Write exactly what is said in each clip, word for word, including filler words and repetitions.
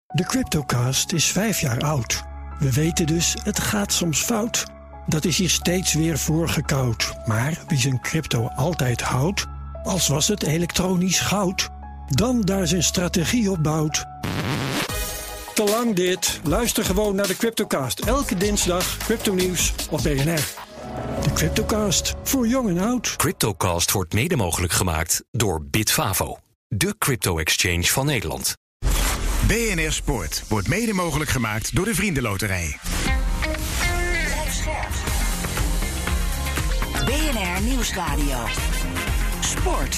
De Cryptocast is vijf jaar oud. We weten dus, het gaat soms fout. Dat is hier steeds weer voorgekoud. Maar wie zijn crypto altijd houdt, als was het elektronisch goud, dan daar zijn strategie op bouwt. Te lang dit. Luister gewoon naar de Cryptocast. Elke dinsdag crypto-nieuws op B N R. De Cryptocast, voor jong en oud. Cryptocast wordt mede mogelijk gemaakt door Bitfavo, de crypto-exchange van Nederland. B N R Sport wordt mede mogelijk gemaakt door de Vriendenloterij. B N R Nieuwsradio. Sport.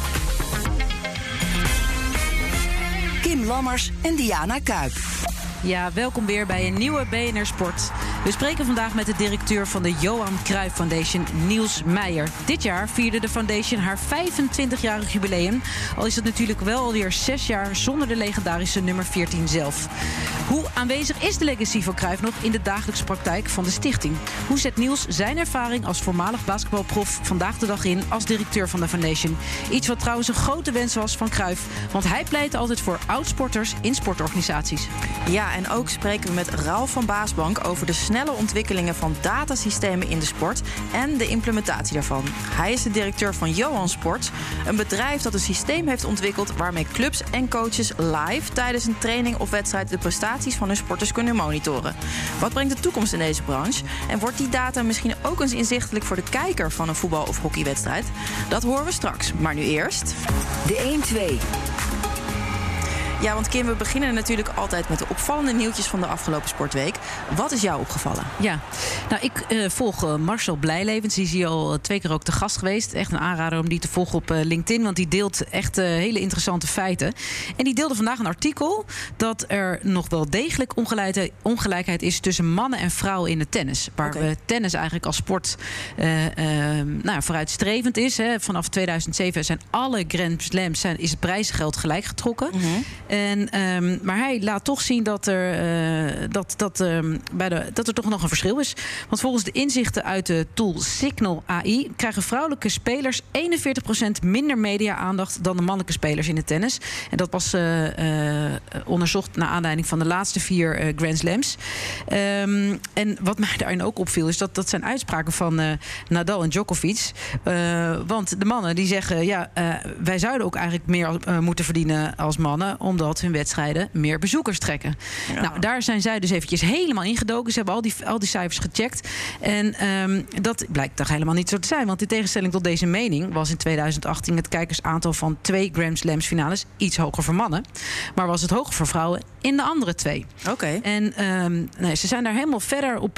Kim Lammers en Diana Kuip. Ja, welkom weer bij een nieuwe B N R Sport. We spreken vandaag met de directeur van de Johan Cruijff Foundation, Niels Meijer. Dit jaar vierde de foundation haar vijfentwintigjarig jubileum. Al is het natuurlijk wel alweer zes jaar zonder de legendarische nummer veertien zelf. Hoe aanwezig is de legacy van Cruijff nog in de dagelijkse praktijk van de stichting? Hoe zet Niels zijn ervaring als voormalig basketbalprof vandaag de dag in als directeur van de foundation? Iets wat trouwens een grote wens was van Cruijff, want hij pleit altijd voor oud-sporters in sportorganisaties. Ja, en ook spreken we met Ralf van Baasbank over de snelle ontwikkelingen van datasystemen in de sport en de implementatie daarvan. Hij is de directeur van Johan Sport, een bedrijf dat een systeem heeft ontwikkeld waarmee clubs en coaches live tijdens een training of wedstrijd de prestaties van hun sporters kunnen monitoren. Wat brengt de toekomst in deze branche? En wordt die data misschien ook eens inzichtelijk voor de kijker van een voetbal- of hockeywedstrijd? Dat horen we straks. Maar nu eerst de één twee. Ja, want Kim, we beginnen natuurlijk altijd met de opvallende nieuwtjes van de afgelopen sportweek. Wat is jou opgevallen? Ja, nou, ik uh, volg uh, Marcel Blijlevens. Die is hier al uh, twee keer ook te gast geweest. Echt een aanrader om die te volgen op uh, LinkedIn. Want die deelt echt uh, hele interessante feiten. En die deelde vandaag een artikel dat er nog wel degelijk ongelijkheid, ongelijkheid is tussen mannen en vrouwen in het tennis. Waar okay. we tennis eigenlijk als sport uh, uh, nou, vooruitstrevend is. Hè. Vanaf tweeduizend zeven zijn alle Grand Slams zijn, is het prijzengeld gelijk getrokken. Mm-hmm. En, um, maar hij laat toch zien dat er, uh, dat, dat, um, bij de, dat er toch nog een verschil is. Want volgens de inzichten uit de tool Signal A I krijgen vrouwelijke spelers eenenveertig procent minder media-aandacht dan de mannelijke spelers in het tennis. En dat was uh, uh, onderzocht naar aanleiding van de laatste vier uh, Grand Slams. Um, en wat mij daarin ook opviel is dat dat zijn uitspraken van uh, Nadal en Djokovic. Uh, want de mannen die zeggen, ja, uh, wij zouden ook eigenlijk meer uh, moeten verdienen als mannen, omdat dat hun wedstrijden meer bezoekers trekken. Ja. Nou, daar zijn zij dus eventjes helemaal ingedoken. Ze hebben al die, al die cijfers gecheckt. En um, dat blijkt toch helemaal niet zo te zijn. Want in tegenstelling tot deze mening was in tweeduizend achttien het kijkersaantal van twee Grand Slams finales iets hoger voor mannen. Maar was het hoger voor vrouwen in de andere twee. Oké. Okay. En um, nee, ze zijn daar helemaal verder op,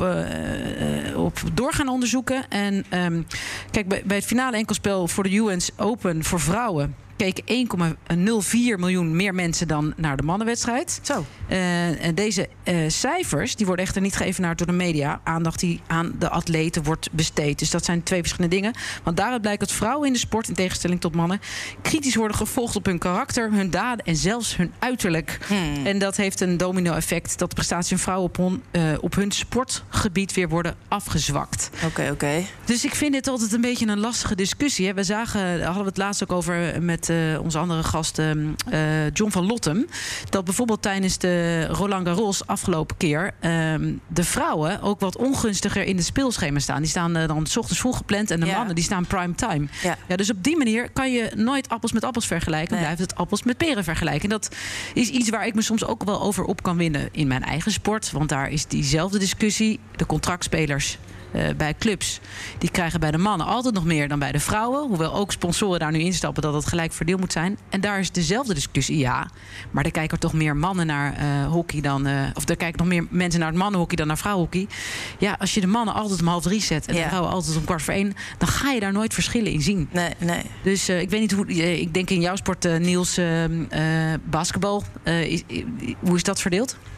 uh, uh, op door gaan onderzoeken. En um, kijk, bij, bij het finale enkelspel voor de U S Open voor vrouwen keken één komma nul vier miljoen meer mensen dan naar de mannenwedstrijd. Zo. Uh, en deze uh, cijfers die worden echter niet geëvenaard door de media. Aandacht die aan de atleten wordt besteed. Dus dat zijn twee verschillende dingen. Want daaruit blijkt dat vrouwen in de sport, in tegenstelling tot mannen, kritisch worden gevolgd op hun karakter, hun daden en zelfs hun uiterlijk. Hmm. En dat heeft een domino-effect dat de prestaties van vrouwen op, on, uh, op hun sportgebied weer worden afgezwakt. Oké, okay, oké. Okay. Dus ik vind dit altijd een beetje een lastige discussie. Hè. We zagen, daar hadden we het laatst ook over met Uh, onze andere gast uh, uh, John van Lottem, dat bijvoorbeeld tijdens de Roland Garros afgelopen keer uh, de vrouwen ook wat ongunstiger in het speelschema staan. Die staan uh, dan 's ochtends vroeg gepland en de ja. mannen die staan prime time. Ja. Ja, dus op die manier kan je nooit appels met appels vergelijken. Dan nee. blijft het appels met peren vergelijken. En dat is iets waar ik me soms ook wel over op kan winnen in mijn eigen sport. Want daar is diezelfde discussie. De contractspelers Uh, bij clubs, die krijgen bij de mannen altijd nog meer dan bij de vrouwen. Hoewel ook sponsoren daar nu instappen dat het gelijk verdeeld moet zijn. En daar is dezelfde discussie, ja. Maar er kijken toch meer mannen naar uh, hockey dan Uh, of er kijken nog meer mensen naar het mannenhockey dan naar vrouwenhockey. Ja, als je de mannen altijd om half drie zet en ja. de vrouwen altijd om kwart voor één, dan ga je daar nooit verschillen in zien. Nee, nee. Dus uh, ik weet niet hoe. Uh, ik denk in jouw sport, uh, Niels, uh, uh, basketbal. Uh, is, uh, hoe is dat verdeeld?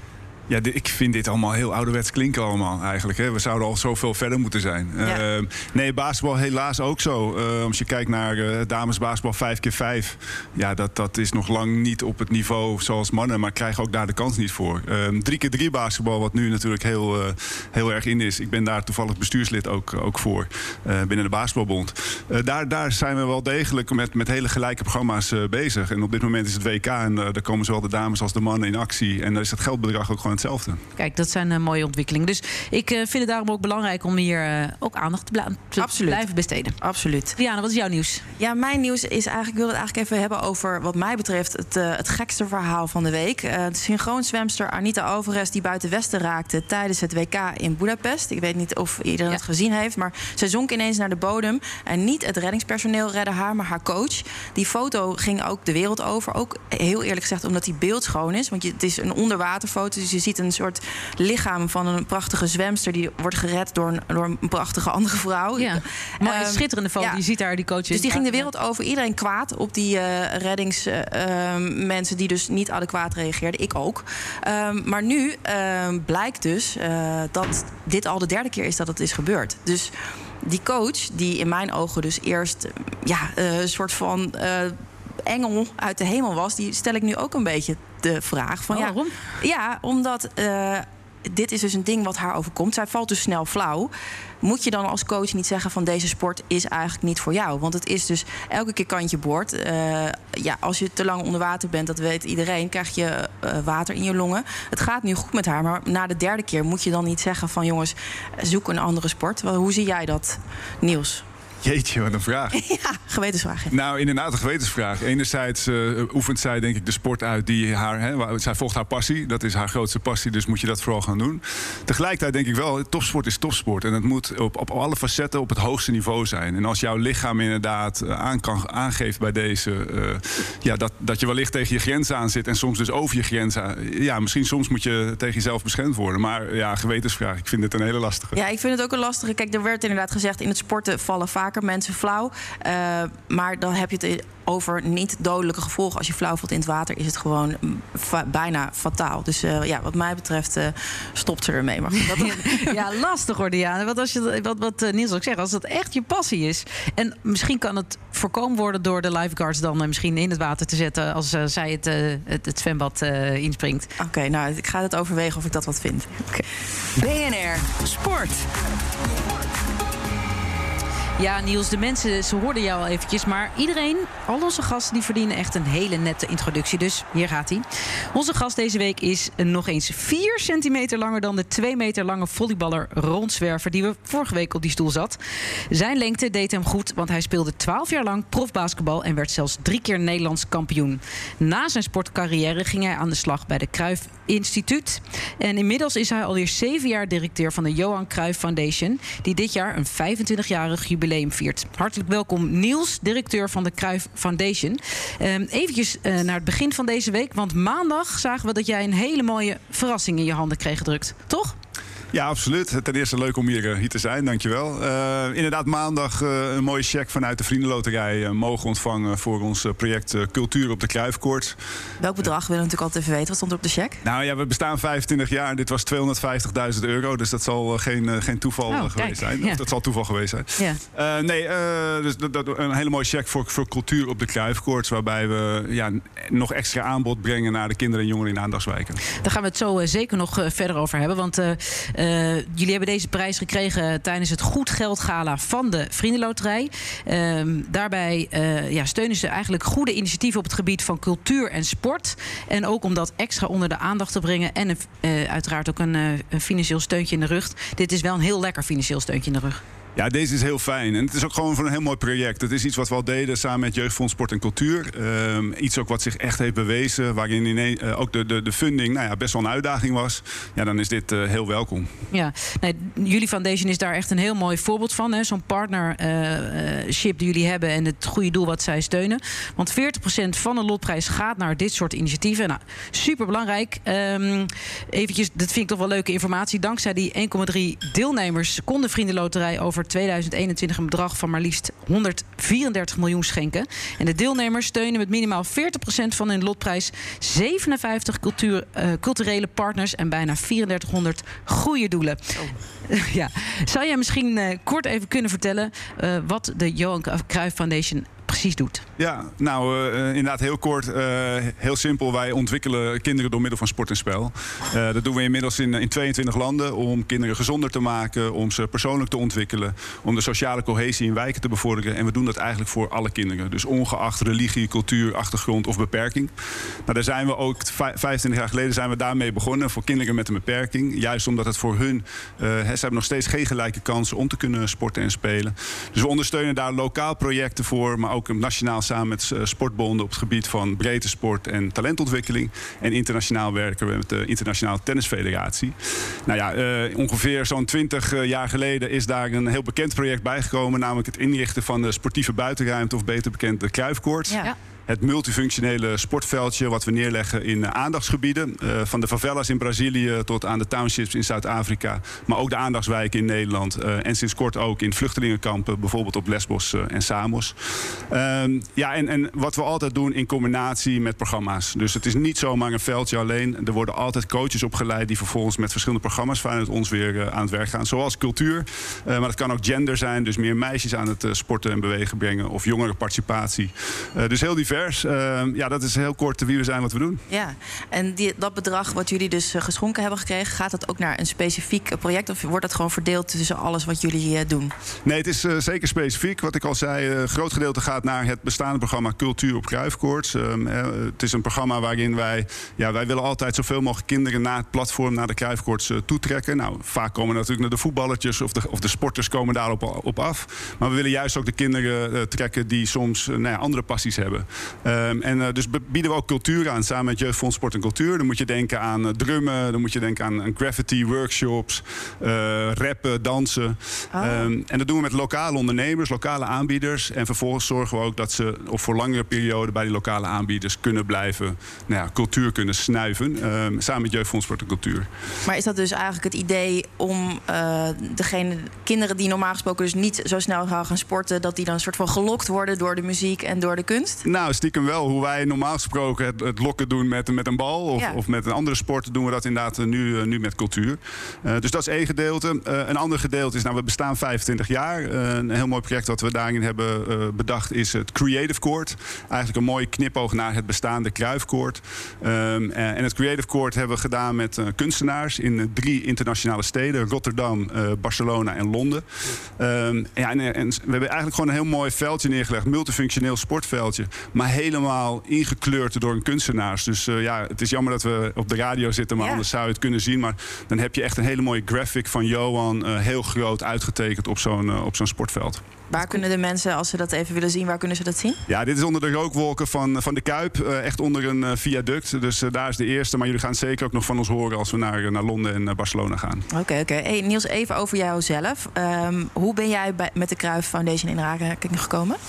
Ja, dit, ik vind dit allemaal heel ouderwets klinken allemaal eigenlijk. Hè. We zouden al zoveel verder moeten zijn. Ja. Uh, nee, basketbal helaas ook zo. Uh, als je kijkt naar uh, damesbasketbal vijf keer vijf... ja, dat, dat is nog lang niet op het niveau zoals mannen... maar krijgen ook daar de kans niet voor. Uh, drie keer drie basketbal, wat nu natuurlijk heel, uh, heel erg in is. Ik ben daar toevallig bestuurslid ook, ook voor, uh, binnen de Basketbalbond. Uh, daar, daar zijn we wel degelijk met, met hele gelijke programma's uh, bezig. En op dit moment is het W K en uh, daar komen zowel de dames als de mannen in actie. En daar is het geldbedrag ook gewoon hetzelfde. Kijk, dat zijn uh, mooie ontwikkelingen. Dus ik uh, vind het daarom ook belangrijk om hier uh, ook aandacht te, bla- te blijven besteden. Absoluut. Diana, wat is jouw nieuws? Ja, mijn nieuws is eigenlijk, ik wil het eigenlijk even hebben over wat mij betreft het, uh, het gekste verhaal van de week. Uh, de synchroonzwemster Anita Alvarez die buiten Westen raakte tijdens het W K in Budapest. Ik weet niet of iedereen ja. het gezien heeft, maar zij zonk ineens naar de bodem. En niet het reddingspersoneel redde haar, maar haar coach. Die foto ging ook de wereld over. Ook heel eerlijk gezegd omdat die beeldschoon is. Want je, het is een onderwaterfoto, dus je ziet een soort lichaam van een prachtige zwemster die wordt gered door een, door een prachtige andere vrouw. Ja, maar een um, schitterende foto. Ja. Je ziet daar die coaches. Dus die ging de wereld over. Iedereen kwaad op die uh, reddingsmensen uh, die dus niet adequaat reageerden. Ik ook. Um, maar nu uh, blijkt dus uh, dat dit al de derde keer is dat het is gebeurd. Dus die coach, die in mijn ogen dus eerst ja, uh, een soort van Uh, engel uit de hemel was, die stel ik nu ook een beetje de vraag van oh, ja, waarom? Ja, omdat uh, dit is dus een ding wat haar overkomt. Zij valt dus snel flauw. Moet je dan als coach niet zeggen van deze sport is eigenlijk niet voor jou? Want het is dus elke keer kantje boord. Uh, ja, als je te lang onder water bent, dat weet iedereen, krijg je uh, water in je longen. Het gaat nu goed met haar, maar na de derde keer moet je dan niet zeggen van jongens, zoek een andere sport. Hoe zie jij dat, Niels? Jeetje, wat een vraag. Ja, gewetensvraag. Ja. Nou, inderdaad een gewetensvraag. Enerzijds uh, oefent zij denk ik de sport uit die haar... Hè, zij volgt haar passie, dat is haar grootste passie, dus moet je dat vooral gaan doen. Tegelijkertijd denk ik wel, topsport is topsport. En het moet op, op alle facetten op het hoogste niveau zijn. En als jouw lichaam inderdaad aan kan, aangeeft bij deze... Uh, ja, dat, dat je wellicht tegen je grens aan zit en soms dus over je grens aan... Ja, misschien soms moet je tegen jezelf beschermd worden. Maar ja, gewetensvraag, ik vind het een hele lastige. Ja, ik vind het ook een lastige. Kijk, er werd inderdaad gezegd, in het sporten vallen vaker mensen flauw. Uh, maar dan heb je het over niet dodelijke gevolgen. Als je flauw valt in het water, is het gewoon fa- bijna fataal. Dus uh, ja, wat mij betreft uh, stopt ze ermee. Maar dat... ja, lastig hoor, Diana. Want als je, wat, wat uh, Niels ook zegt, als dat echt je passie is. En misschien kan het voorkomen worden door de lifeguards dan uh, misschien in het water te zetten als uh, zij het, uh, het, het zwembad uh, inspringt. Oké, okay, nou, ik ga het overwegen of ik dat wat vind. Okay. B N R Sport. Ja, Niels, de mensen, ze hoorden jou al eventjes. Maar iedereen, al onze gasten, die verdienen echt een hele nette introductie. Dus hier gaat hij. Onze gast deze week is nog eens vier centimeter langer dan de twee meter lange volleyballer Rondzwerver die we vorige week op die stoel zat. Zijn lengte deed hem goed, want hij speelde twaalf jaar lang profbasketbal en werd zelfs drie keer Nederlands kampioen. Na zijn sportcarrière ging hij aan de slag bij de Cruyff Instituut. En inmiddels is hij alweer zeven jaar directeur van de Johan Cruyff Foundation, die dit jaar een vijfentwintigjarig jubileum viert. Hartelijk welkom, Niels, directeur van de Cruyff Foundation. Um, eventjes uh, naar het begin van deze week, want maandag zagen we dat jij een hele mooie verrassing in je handen kreeg gedrukt, toch? Ja, absoluut. Ten eerste leuk om hier, hier te zijn, dankjewel. Uh, inderdaad, maandag uh, een mooie cheque vanuit de Vriendenloterij uh, mogen ontvangen voor ons uh, project uh, Cultuur op de Cruyffkoord. Welk bedrag willen we natuurlijk altijd even weten? Wat stond er op de cheque? Nou ja, we bestaan vijfentwintig jaar en dit was tweehonderdvijftigduizend euro. Dus dat zal uh, geen, uh, geen toeval oh, geweest kijk, zijn. Ja. Of dat zal toeval geweest zijn. Ja. Uh, nee, uh, dus dat, dat, een hele mooie cheque voor, voor Cultuur op de Cruyffkoord, waarbij we ja, nog extra aanbod brengen naar de kinderen en jongeren in aandachtswijken. Daar gaan we het zo uh, zeker nog uh, verder over hebben, want Uh, Uh, jullie hebben deze prijs gekregen tijdens het Goed Geld Gala van de Vriendenloterij. Uh, daarbij uh, ja, steunen ze eigenlijk goede initiatieven op het gebied van cultuur en sport. En ook om dat extra onder de aandacht te brengen. En een, uh, uiteraard ook een, uh, een financieel steuntje in de rug. Dit is wel een heel lekker financieel steuntje in de rug. Ja, deze is heel fijn. En het is ook gewoon voor een heel mooi project. Het is iets wat we al deden samen met Jeugdfonds Sport en Cultuur. Um, iets ook wat zich echt heeft bewezen. Waarin ineens, uh, ook de, de, de funding nou ja, best wel een uitdaging was. Ja, dan is dit uh, heel welkom. Ja, nee, jullie foundation is daar echt een heel mooi voorbeeld van. Hè? Zo'n partnership uh, die jullie hebben en het goede doel wat zij steunen. Want veertig procent van de lotprijs gaat naar dit soort initiatieven. Nou, superbelangrijk. Um, eventjes, dat vind ik toch wel leuke informatie. Dankzij die één komma drie deelnemers kon de Vriendenloterij over tweeduizend eenentwintig een bedrag van maar liefst honderdvierendertig miljoen schenken. En de deelnemers steunen met minimaal veertig procent van hun lotprijs zevenenvijftig cultuur, uh, culturele partners en bijna drieëndertighonderd goede doelen. Oh. Ja. Zou jij misschien uh, kort even kunnen vertellen uh, wat de Johan Cruijff Foundation precies doet? Ja, nou uh, inderdaad heel kort. Uh, heel simpel, wij ontwikkelen kinderen door middel van sport en spel. Uh, dat doen we inmiddels in, in tweeëntwintig landen om kinderen gezonder te maken, om ze persoonlijk te ontwikkelen, om de sociale cohesie in wijken te bevorderen. En we doen dat eigenlijk voor alle kinderen. Dus ongeacht religie, cultuur, achtergrond of beperking. Nou, daar zijn we ook vijfentwintig jaar geleden zijn we daarmee begonnen voor kinderen met een beperking. Juist omdat het voor hun, uh, ze hebben nog steeds geen gelijke kansen om te kunnen sporten en spelen. Dus we ondersteunen daar lokaal projecten voor, maar ook nationaal samen met sportbonden op het gebied van breedte sport en talentontwikkeling. En internationaal werken we met de Internationale Tennisfederatie. Nou ja, uh, ongeveer zo'n twintig jaar geleden is daar een heel bekend project bijgekomen, namelijk het inrichten van de sportieve buitenruimte, of beter bekend de Cruijffkoord. Ja. Het multifunctionele sportveldje wat we neerleggen in aandachtsgebieden. Uh, van de favelas in Brazilië tot aan de townships in Zuid-Afrika. Maar ook de aandachtswijken in Nederland. Uh, en sinds kort ook in vluchtelingenkampen. Bijvoorbeeld op Lesbos uh, en Samos. Uh, ja, en, en wat we altijd doen in combinatie met programma's. Dus het is niet zomaar een veldje alleen. Er worden altijd coaches opgeleid die vervolgens met verschillende programma's vanuit ons weer uh, aan het werk gaan. Zoals cultuur. Uh, maar het kan ook gender zijn. Dus meer meisjes aan het uh, sporten en bewegen brengen. Of jongerenparticipatie. Uh, dus heel divers. Uh, ja, dat is heel kort wie we zijn, wat we doen. Ja, en die, dat bedrag wat jullie dus uh, geschonken hebben gekregen, gaat dat ook naar een specifiek uh, project? Of wordt dat gewoon verdeeld tussen alles wat jullie uh, doen? Nee, het is uh, zeker specifiek. Wat ik al zei, een uh, groot gedeelte gaat naar het bestaande programma Cultuur op Cruijffkoord. Uh, uh, het is een programma waarin wij, ja, wij willen altijd zoveel mogelijk kinderen naar het platform, naar de Cruijffkoords uh, toetrekken. Nou, vaak komen natuurlijk naar de voetballertjes of de, of de sporters komen daarop op af. Maar we willen juist ook de kinderen uh, trekken die soms uh, nou ja, andere passies hebben. Um, en uh, dus bieden we ook cultuur aan samen met Jeugdfonds Sport en Cultuur. Dan moet je denken aan uh, drummen, dan moet je denken aan, aan graffiti, workshops, uh, rappen, dansen. Oh. Um, en dat doen we met lokale ondernemers, lokale aanbieders. En vervolgens zorgen we ook dat ze op voor langere perioden bij die lokale aanbieders kunnen blijven, nou ja, cultuur kunnen snuiven. Um, samen met Jeugdfonds Sport en Cultuur. Maar is dat dus eigenlijk het idee om uh, degene, kinderen die normaal gesproken dus niet zo snel gaan sporten, dat die dan een soort van gelokt worden door de muziek en door de kunst? Nou, stiekem wel. Hoe wij normaal gesproken het, het lokken doen met, met een bal of, ja. of met een andere sport, doen we dat inderdaad nu, nu met cultuur. Uh, dus dat is één gedeelte. Uh, een ander gedeelte is, nou, we bestaan vijfentwintig jaar. Uh, een heel mooi project dat we daarin hebben uh, bedacht is het Creative Court. Eigenlijk een mooie knipoog naar het bestaande Cruijffkoord. Um, uh, en het Creative Court hebben we gedaan met uh, kunstenaars in uh, drie internationale steden. Rotterdam, uh, Barcelona en Londen. Um, ja, en, en we hebben eigenlijk gewoon een heel mooi veldje neergelegd. Multifunctioneel sportveldje. Maar helemaal ingekleurd door een kunstenaars. Dus uh, ja, het is jammer dat we op de radio zitten, maar ja. anders zou je het kunnen zien. Maar dan heb je echt een hele mooie graphic van Johan uh, heel groot uitgetekend op zo'n uh, op zo'n sportveld. Waar kunnen de mensen, als ze dat even willen zien, waar kunnen ze dat zien? Ja, dit is onder de rookwolken van, van de Kuip. Uh, echt onder een uh, viaduct. Dus uh, daar is de eerste. Maar jullie gaan zeker ook nog van ons horen als we naar, naar Londen en uh, Barcelona gaan. Oké, okay, oké. Okay. Hey, Niels, even over jouzelf. Um, hoe ben jij bij, met de Cruijff Foundation in aanraking gekomen?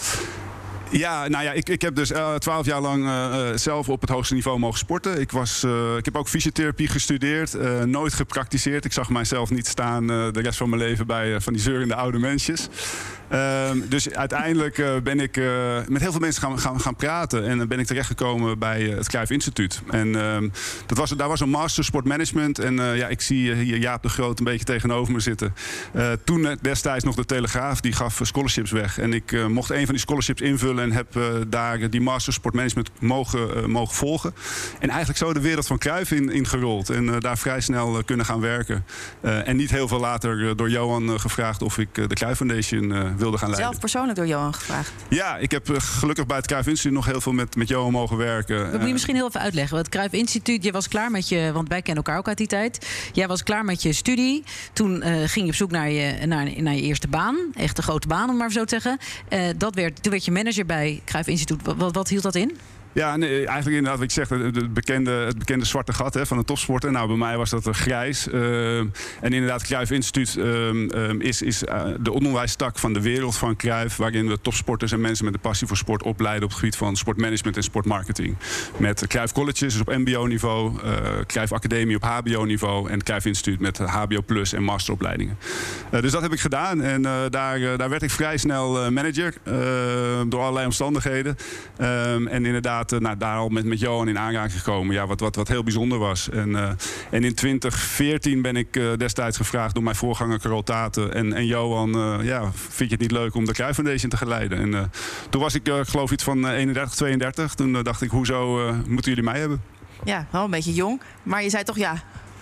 Ja, nou ja, ik, ik heb dus twaalf uh, jaar lang uh, zelf op het hoogste niveau mogen sporten. Ik, was, uh, ik heb ook fysiotherapie gestudeerd, uh, nooit gepraktiseerd. Ik zag mijzelf niet staan uh, de rest van mijn leven bij uh, van die zeurende oude mensjes. Uh, dus uiteindelijk uh, ben ik uh, met heel veel mensen gaan, gaan, gaan praten. En dan ben ik terechtgekomen bij uh, het Cruijff Instituut. En uh, dat was, daar was een master sportmanagement. En uh, ja, ik zie hier Jaap de Groot een beetje tegenover me zitten. Uh, toen destijds nog de Telegraaf, die gaf scholarships weg. En ik uh, mocht een van die scholarships invullen en heb uh, daar die master sportmanagement mogen, uh, mogen volgen. En eigenlijk zo de wereld van Cruijff in, ingerold. En uh, daar vrij snel uh, kunnen gaan werken. Uh, en niet heel veel later uh, door Johan uh, gevraagd of ik uh, de Cruijff Foundation uh, wilde gaan leiden. Zelf persoonlijk door Johan gevraagd? Ja, ik heb uh, gelukkig bij het Cruijff Instituut nog heel veel met, met Johan mogen werken. Dat moet je misschien heel even uitleggen. Het Cruijff Instituut, je was klaar met je, want wij kennen elkaar ook uit die tijd. Jij was klaar met je studie. Toen uh, ging je op zoek naar je, naar, naar je eerste baan. Echt een grote baan, om maar zo te zeggen. Uh, dat werd, toen werd je manager bij Cruijff Instituut. Wat, wat hield dat in? Ja, nee, eigenlijk inderdaad wat je zegt, het bekende, het bekende zwarte gat hè, van de topsporter. Nou, bij mij was dat grijs. Uh, en inderdaad, Cruyff Instituut uh, um, is, is uh, de onderwijstak van de wereld van Cruyff, waarin we topsporters en mensen met een passie voor sport opleiden op het gebied van sportmanagement en sportmarketing. Met Cruyff Colleges dus op M B O-niveau, uh, Cruyff Academie op H B O-niveau en Cruyff Instituut met H B O plus en masteropleidingen. Uh, dus dat heb ik gedaan en uh, daar, uh, daar werd ik vrij snel uh, manager uh, door allerlei omstandigheden. Um, en inderdaad, Nou, daar al met, met Johan in aanraking gekomen. Ja, wat, wat, wat heel bijzonder was. En, uh, en in twintig veertien ben ik uh, destijds gevraagd door mijn voorganger Carol Taten. En, en Johan, uh, ja, vind je het niet leuk om de Cruyff Foundation te geleiden? En uh, toen was ik uh, geloof iets van eenendertig, tweeëndertig. Toen uh, dacht ik, hoezo uh, moeten jullie mij hebben? Ja, wel een beetje jong. Maar je zei toch ja.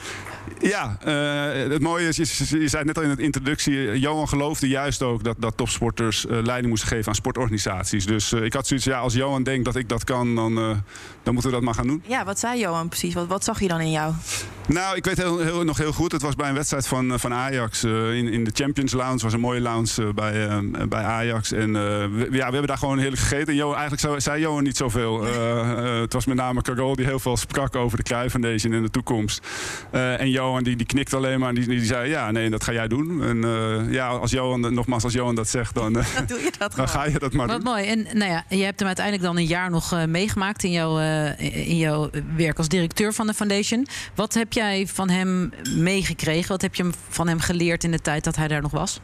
Ja, uh, het mooie is, je, je zei net al in de introductie, Johan geloofde juist ook dat, dat topsporters uh, leiding moesten geven aan sportorganisaties. Dus uh, ik had zoiets, ja, als Johan denkt dat ik dat kan, dan, uh, dan moeten we dat maar gaan doen. Ja, wat zei Johan precies? Wat, wat zag je dan in jou? Nou, ik weet heel, heel, nog heel goed, het was bij een wedstrijd van, van Ajax. Uh, in, in de Champions Lounge, was een mooie lounge uh, bij, uh, bij Ajax. En uh, we, ja, we hebben daar gewoon heerlijk gegeten. En Johan, eigenlijk zei, zei Johan niet zoveel. Uh, uh, het was met name Carol die heel veel sprak over de Cruyff Foundation in de toekomst. Uh, en Johan die, die knikte alleen maar en die, die zei, ja, nee, dat ga jij doen. En uh, ja, als Johan, nogmaals, als Johan dat zegt, dan, uh, dan, doe je dat dan ga je dat maar Wat doen. mooi. En nou ja, je hebt hem uiteindelijk dan een jaar nog uh, meegemaakt in jouw, uh, in jouw werk als directeur van de foundation. Wat heb jij van hem meegekregen? Wat heb je van hem geleerd in de tijd dat hij daar nog was?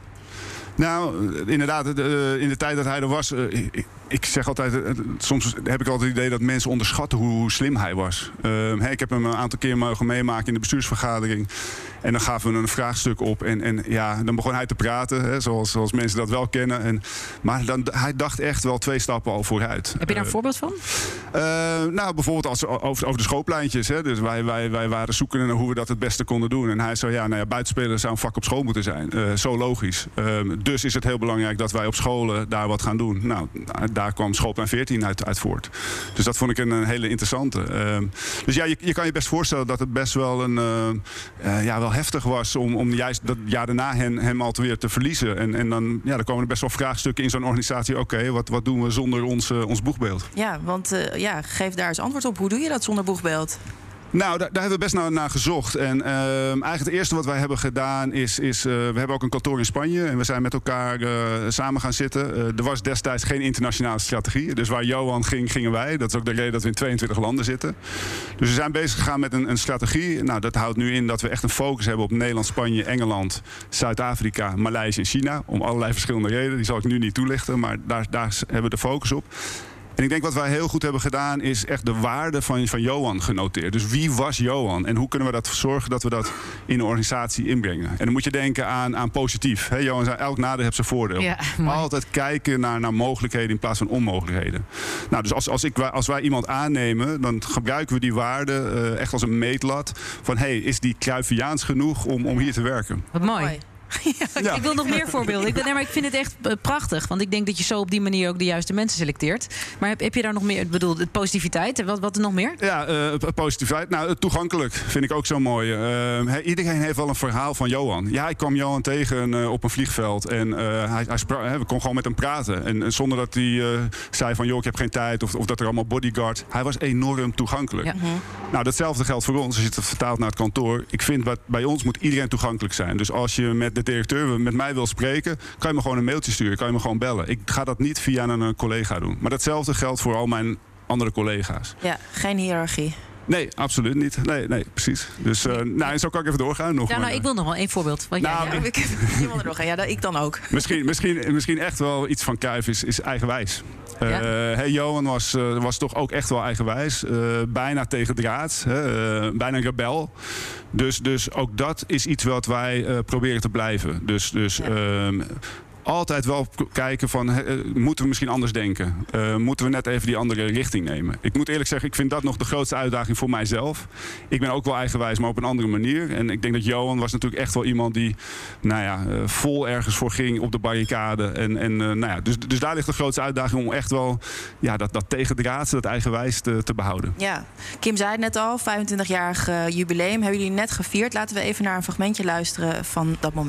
Nou, inderdaad, in de tijd dat hij er was, ik, ik zeg altijd, soms heb ik altijd het idee dat mensen onderschatten hoe slim hij was. Uh, ik heb hem een aantal keer mogen meemaken in de bestuursvergadering. En dan gaven we een vraagstuk op en, en ja, dan begon hij te praten, hè, zoals, zoals mensen dat wel kennen. En, maar dan, hij dacht echt wel twee stappen al vooruit. Heb je daar een uh, voorbeeld van? Uh, nou, bijvoorbeeld als, over, over de schoolpleintjes. Hè. Dus wij, wij, wij waren zoeken naar hoe we dat het beste konden doen. En hij zei, ja, nou ja, buitenspelen zou een vak op school moeten zijn. Uh, zo logisch. Uh, dus is het heel belangrijk dat wij op scholen daar wat gaan doen. Nou, daar kwam Schoolplein veertien uit, uit voort. Dus dat vond ik een, een hele interessante. Uh, dus ja, je, je kan je best voorstellen dat het best wel een... Uh, uh, ja, wel heftig was om, om juist dat jaar daarna hem, hem al weer te verliezen. En, en dan, ja, dan komen er best wel vraagstukken in zo'n organisatie. Oké, okay, wat, wat doen we zonder ons, uh, ons boegbeeld? Ja, want uh, ja, geef daar eens antwoord op. Hoe doe je dat zonder boegbeeld? Nou, daar, daar hebben we best naar, naar gezocht. En uh, eigenlijk het eerste wat wij hebben gedaan is... is uh, we hebben ook een kantoor in Spanje. En we zijn met elkaar uh, samen gaan zitten. Uh, er was destijds geen internationale strategie. Dus waar Johan ging, gingen wij. Dat is ook de reden dat we in tweeëntwintig landen zitten. Dus we zijn bezig gegaan met een, een strategie. Nou, dat houdt nu in dat we echt een focus hebben op Nederland, Spanje, Engeland, Zuid-Afrika, Maleisië en China. Om allerlei verschillende redenen. Die zal ik nu niet toelichten. Maar daar, daar hebben we de focus op. En ik denk wat wij heel goed hebben gedaan is echt de waarde van, van Johan genoteerd. Dus wie was Johan en hoe kunnen we dat zorgen dat we dat in de organisatie inbrengen? En dan moet je denken aan, aan positief. He, Johan zei, elk nadeel heeft zijn voordeel. Ja, altijd kijken naar, naar mogelijkheden in plaats van onmogelijkheden. Nou, dus als, als, ik, als wij iemand aannemen, dan gebruiken we die waarde uh, echt als een meetlat. Van hey, is die Cruyffiaans genoeg om, om hier te werken? Wat mooi. mooi. Ja, ja. Ik wil nog meer voorbeelden. Ik, nee, maar ik vind het echt uh, prachtig. Want ik denk dat je zo op die manier ook de juiste mensen selecteert. Maar heb, heb je daar nog meer? Ik bedoel, de positiviteit. Wat, wat er nog meer? Ja, uh, positiviteit. Nou, toegankelijk vind ik ook zo mooi. Uh, he, iedereen heeft wel een verhaal van Johan. Ja, ik kwam Johan tegen uh, op een vliegveld. En uh, hij, hij spra- he, we konden gewoon met hem praten. En, en zonder dat hij uh, zei van, joh, ik heb geen tijd. Of, of dat er allemaal bodyguard. Hij was enorm toegankelijk. Ja. Mm-hmm. Nou, datzelfde geldt voor ons. Als je het vertaalt naar het kantoor. Ik vind, wat, bij ons moet iedereen toegankelijk zijn. Dus als je met de directeur met mij wil spreken, kan je me gewoon een mailtje sturen, kan je me gewoon bellen. Ik ga dat niet via een, een collega doen. Maar datzelfde geldt voor al mijn andere collega's. Ja, geen hiërarchie. Nee, absoluut niet. Nee, nee, precies. Dus uh, nou, zo kan ik even doorgaan. Nog ja, nou, ik wil nog wel één voorbeeld. Wat nou, jij, ja. ik, ik wil er nog een. Ja, ik dan ook. Misschien, misschien, misschien echt wel iets van Cruyff is, is eigenwijs. Ja? Uh, hey, Johan was, uh, was toch ook echt wel eigenwijs. Uh, bijna tegendraads. Uh, bijna een rebel. Dus, dus ook dat is iets wat wij uh, proberen te blijven. Dus... dus ja. uh, altijd wel kijken van, he, moeten we misschien anders denken? Uh, moeten we net even die andere richting nemen? Ik moet eerlijk zeggen, ik vind dat nog de grootste uitdaging voor mijzelf. Ik ben ook wel eigenwijs, maar op een andere manier. En ik denk dat Johan was natuurlijk echt wel iemand die, nou ja, uh, vol ergens voor ging op de barricade. En, en, uh, nou ja, dus, dus daar ligt de grootste uitdaging om echt wel ja, dat, dat tegendraadse, dat eigenwijs te, te behouden. Ja, Kim zei het net al, vijfentwintigjarig uh, jubileum hebben jullie net gevierd. Laten we even naar een fragmentje luisteren van dat moment.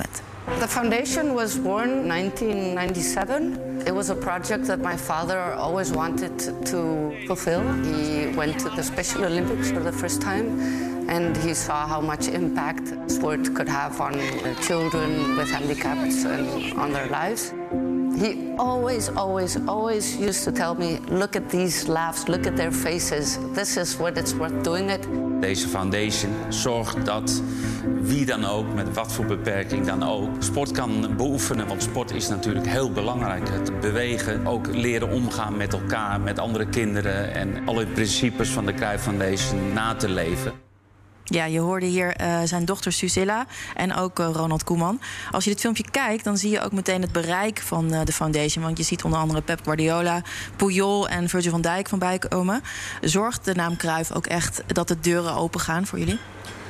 The foundation was born in nineteen ninety-seven. It was a project that my father always wanted to fulfill. He went to the Special Olympics for the first time, and he saw how much impact sport could have on children with handicaps and on their lives. He always, always, always used to tell me, look at these laughs, look at their faces. This is what it's worth doing it. Deze foundation zorgt dat wie dan ook, met wat voor beperking dan ook, sport kan beoefenen. Want sport is natuurlijk heel belangrijk. Het bewegen, ook leren omgaan met elkaar, met andere kinderen en alle principes van de Cruyff Foundation na te leven. Ja, je hoorde hier uh, zijn dochter Susilla en ook uh, Ronald Koeman. Als je dit filmpje kijkt, dan zie je ook meteen het bereik van uh, de foundation. Want je ziet onder andere Pep Guardiola, Puyol en Virgil van Dijk van bij komen. Zorgt de naam Cruyff ook echt dat de deuren open gaan voor jullie?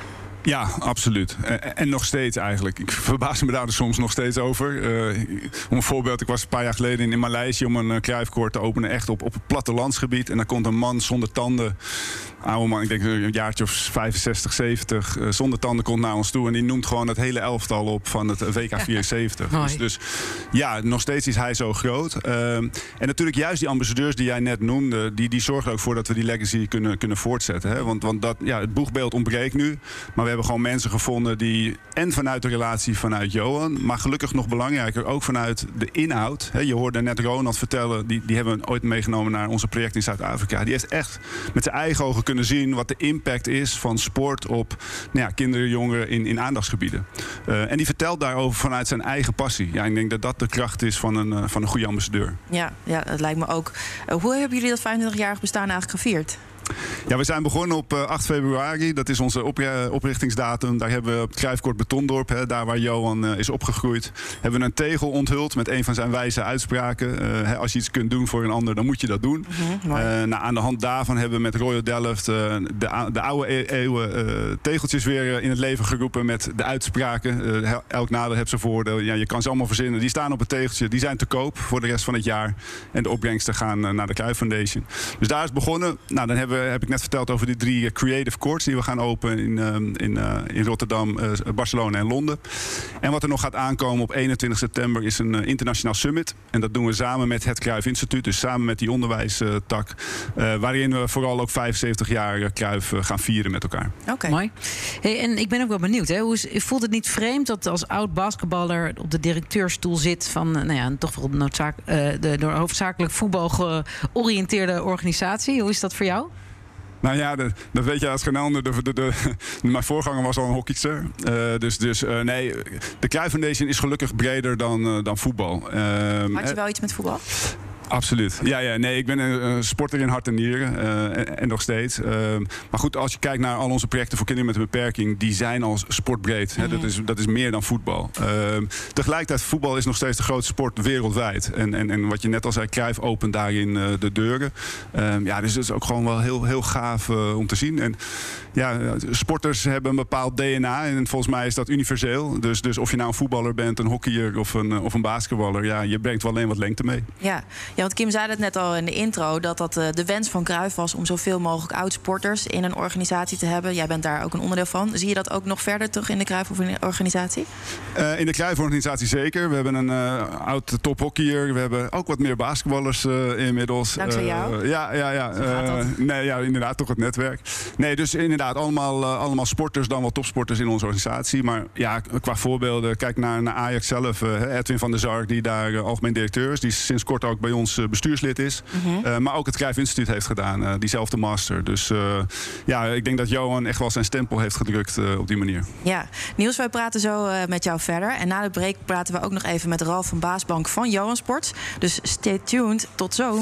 Ja, absoluut. En, en nog steeds eigenlijk. Ik verbaas me daar dus soms nog steeds over. Uh, om een voorbeeld, ik was een paar jaar geleden in Maleisië om een uh, Cruyffkoord te openen. Echt op, op het plattelandsgebied. En daar komt een man zonder tanden. Oude man, ik denk een jaartje of vijfenzestig, zeventig. Uh, zonder tanden komt naar ons toe. En die noemt gewoon het hele elftal op van het W K vierenzeventig. dus, dus ja, nog steeds is hij zo groot. Uh, en natuurlijk juist die ambassadeurs die jij net noemde. Die, die zorgen er ook voor dat we die legacy kunnen, kunnen voortzetten. Hè? Want, want dat, ja, het boegbeeld ontbreekt nu. Maar we hebben gewoon mensen gevonden die, en vanuit de relatie vanuit Johan, maar gelukkig nog belangrijker, ook vanuit de inhoud. He, je hoorde net Ronald vertellen, die, die hebben we ooit meegenomen naar onze project in Zuid-Afrika. Die heeft echt met zijn eigen ogen kunnen zien wat de impact is van sport op nou ja, kinderen, jongeren in, in aandachtsgebieden. Uh, en die vertelt daarover vanuit zijn eigen passie. Ja, ik denk dat dat de kracht is van een, uh, van een goede ambassadeur. Ja, ja, dat lijkt me ook. Uh, hoe hebben jullie dat vijfentwintig-jarig bestaan eigenlijk gevierd? Ja, we zijn begonnen op uh, acht februari. Dat is onze op, uh, oprichtingsdatum. Daar hebben we op het Cruyffkoord Betondorp, hè, daar waar Johan uh, is opgegroeid, hebben we een tegel onthuld met een van zijn wijze uitspraken. Uh, hè, als je iets kunt doen voor een ander, dan moet je dat doen. Mm-hmm, uh, nou, aan de hand daarvan hebben we met Royal Delft uh, de, de oude eeuwen uh, tegeltjes weer uh, in het leven geroepen met de uitspraken. Uh, elk nadeel heeft zijn voordeel. Ja, je kan ze allemaal verzinnen. Die staan op het tegeltje. Die zijn te koop voor de rest van het jaar. En de opbrengsten gaan uh, naar de Cruyff Foundation. Dus daar is het begonnen. Nou, dan hebben we heb ik net verteld over die drie creative courts die we gaan openen in, uh, in, uh, in Rotterdam, uh, Barcelona en Londen. En wat er nog gaat aankomen op eenentwintig september is een uh, internationaal summit. En dat doen we samen met het Cruyff Instituut, dus samen met die onderwijstak. Uh, waarin we vooral ook vijfenzeventig jaar Cruyff uh, gaan vieren met elkaar. Oké. Okay. Mooi. Hey, en ik ben ook wel benieuwd. Hè? Hoe is, voelt het niet vreemd dat als oud basketballer op de directeurstoel zit van nou ja, toch wel noodzaak, uh, de door hoofdzakelijk voetbal georiënteerde organisatie? Hoe is dat voor jou? Nou ja, de, dat weet je als geen ander. De, de, de, mijn voorganger was al een hockeyster. Uh, dus dus uh, nee, de Cruyff Foundation is gelukkig breder dan, uh, dan voetbal. Uh, Had je wel iets met voetbal? Absoluut. Ja, ja, nee, ik ben een sporter in hart en nieren. Uh, en, en nog steeds. Uh, maar goed, als je kijkt naar al onze projecten voor kinderen met een beperking, die zijn al sportbreed. Mm-hmm. Hè, dat, is, dat is meer dan voetbal. Uh, tegelijkertijd, voetbal is nog steeds de grootste sport wereldwijd. En, en, en wat je net al zei, Cruyff opent daarin uh, de deuren. Uh, ja, dus dat is ook gewoon wel heel, heel gaaf uh, om te zien. En ja, sporters hebben een bepaald D N A. En volgens mij is dat universeel. Dus, dus of je nou een voetballer bent, een hockeyer of een, of een basketballer, ja, je brengt wel alleen wat lengte mee. Ja. Ja, want Kim zei het net al in de intro, dat dat uh, de wens van Cruyff was om zoveel mogelijk oud-sporters in een organisatie te hebben. Jij bent daar ook een onderdeel van. Zie je dat ook nog verder terug in de Cruyff-organisatie? Uh, in de Cruyff-organisatie zeker. We hebben een uh, oud tophockeyer. We hebben ook wat meer basketballers uh, inmiddels. Dankzij jou? Uh, ja, ja, ja. Uh, nee, ja, inderdaad, toch het netwerk. Nee, dus inderdaad, allemaal, uh, allemaal sporters, dan wel topsporters in onze organisatie. Maar ja, qua voorbeelden, kijk naar, naar Ajax zelf. Uh, Edwin van der Zark, die daar uh, algemeen directeur is. Die sinds kort ook bij ons bestuurslid is. Mm-hmm. Uh, maar ook het Cruyff Instituut heeft gedaan. Uh, diezelfde master. Dus uh, ja, ik denk dat Johan echt wel zijn stempel heeft gedrukt uh, op die manier. Ja, Niels, wij praten zo uh, met jou verder. En na de break praten we ook nog even met Ralf van Baasbank van Johan Sports. Dus stay tuned. Tot zo.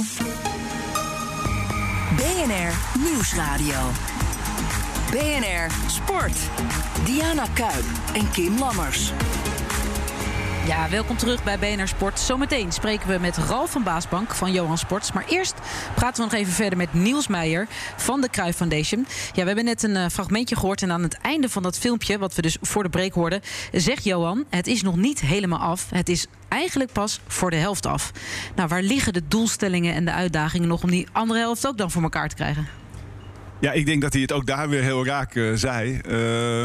B N R Nieuwsradio. B N R Sport. Diana Kuip en Kim Lammers. Ja, welkom terug bij B N R Sport. Zometeen spreken we met Ralf van Baasbank van Johan Sports. Maar eerst praten we nog even verder met Niels Meijer van de Cruyff Foundation. Ja, we hebben net een uh, fragmentje gehoord. En aan het einde van dat filmpje, wat we dus voor de break hoorden, zegt Johan, het is nog niet helemaal af. Het is eigenlijk pas voor de helft af. Nou, waar liggen de doelstellingen en de uitdagingen nog om die andere helft ook dan voor elkaar te krijgen? Ja, ik denk dat hij het ook daar weer heel raak uh, zei. Uh,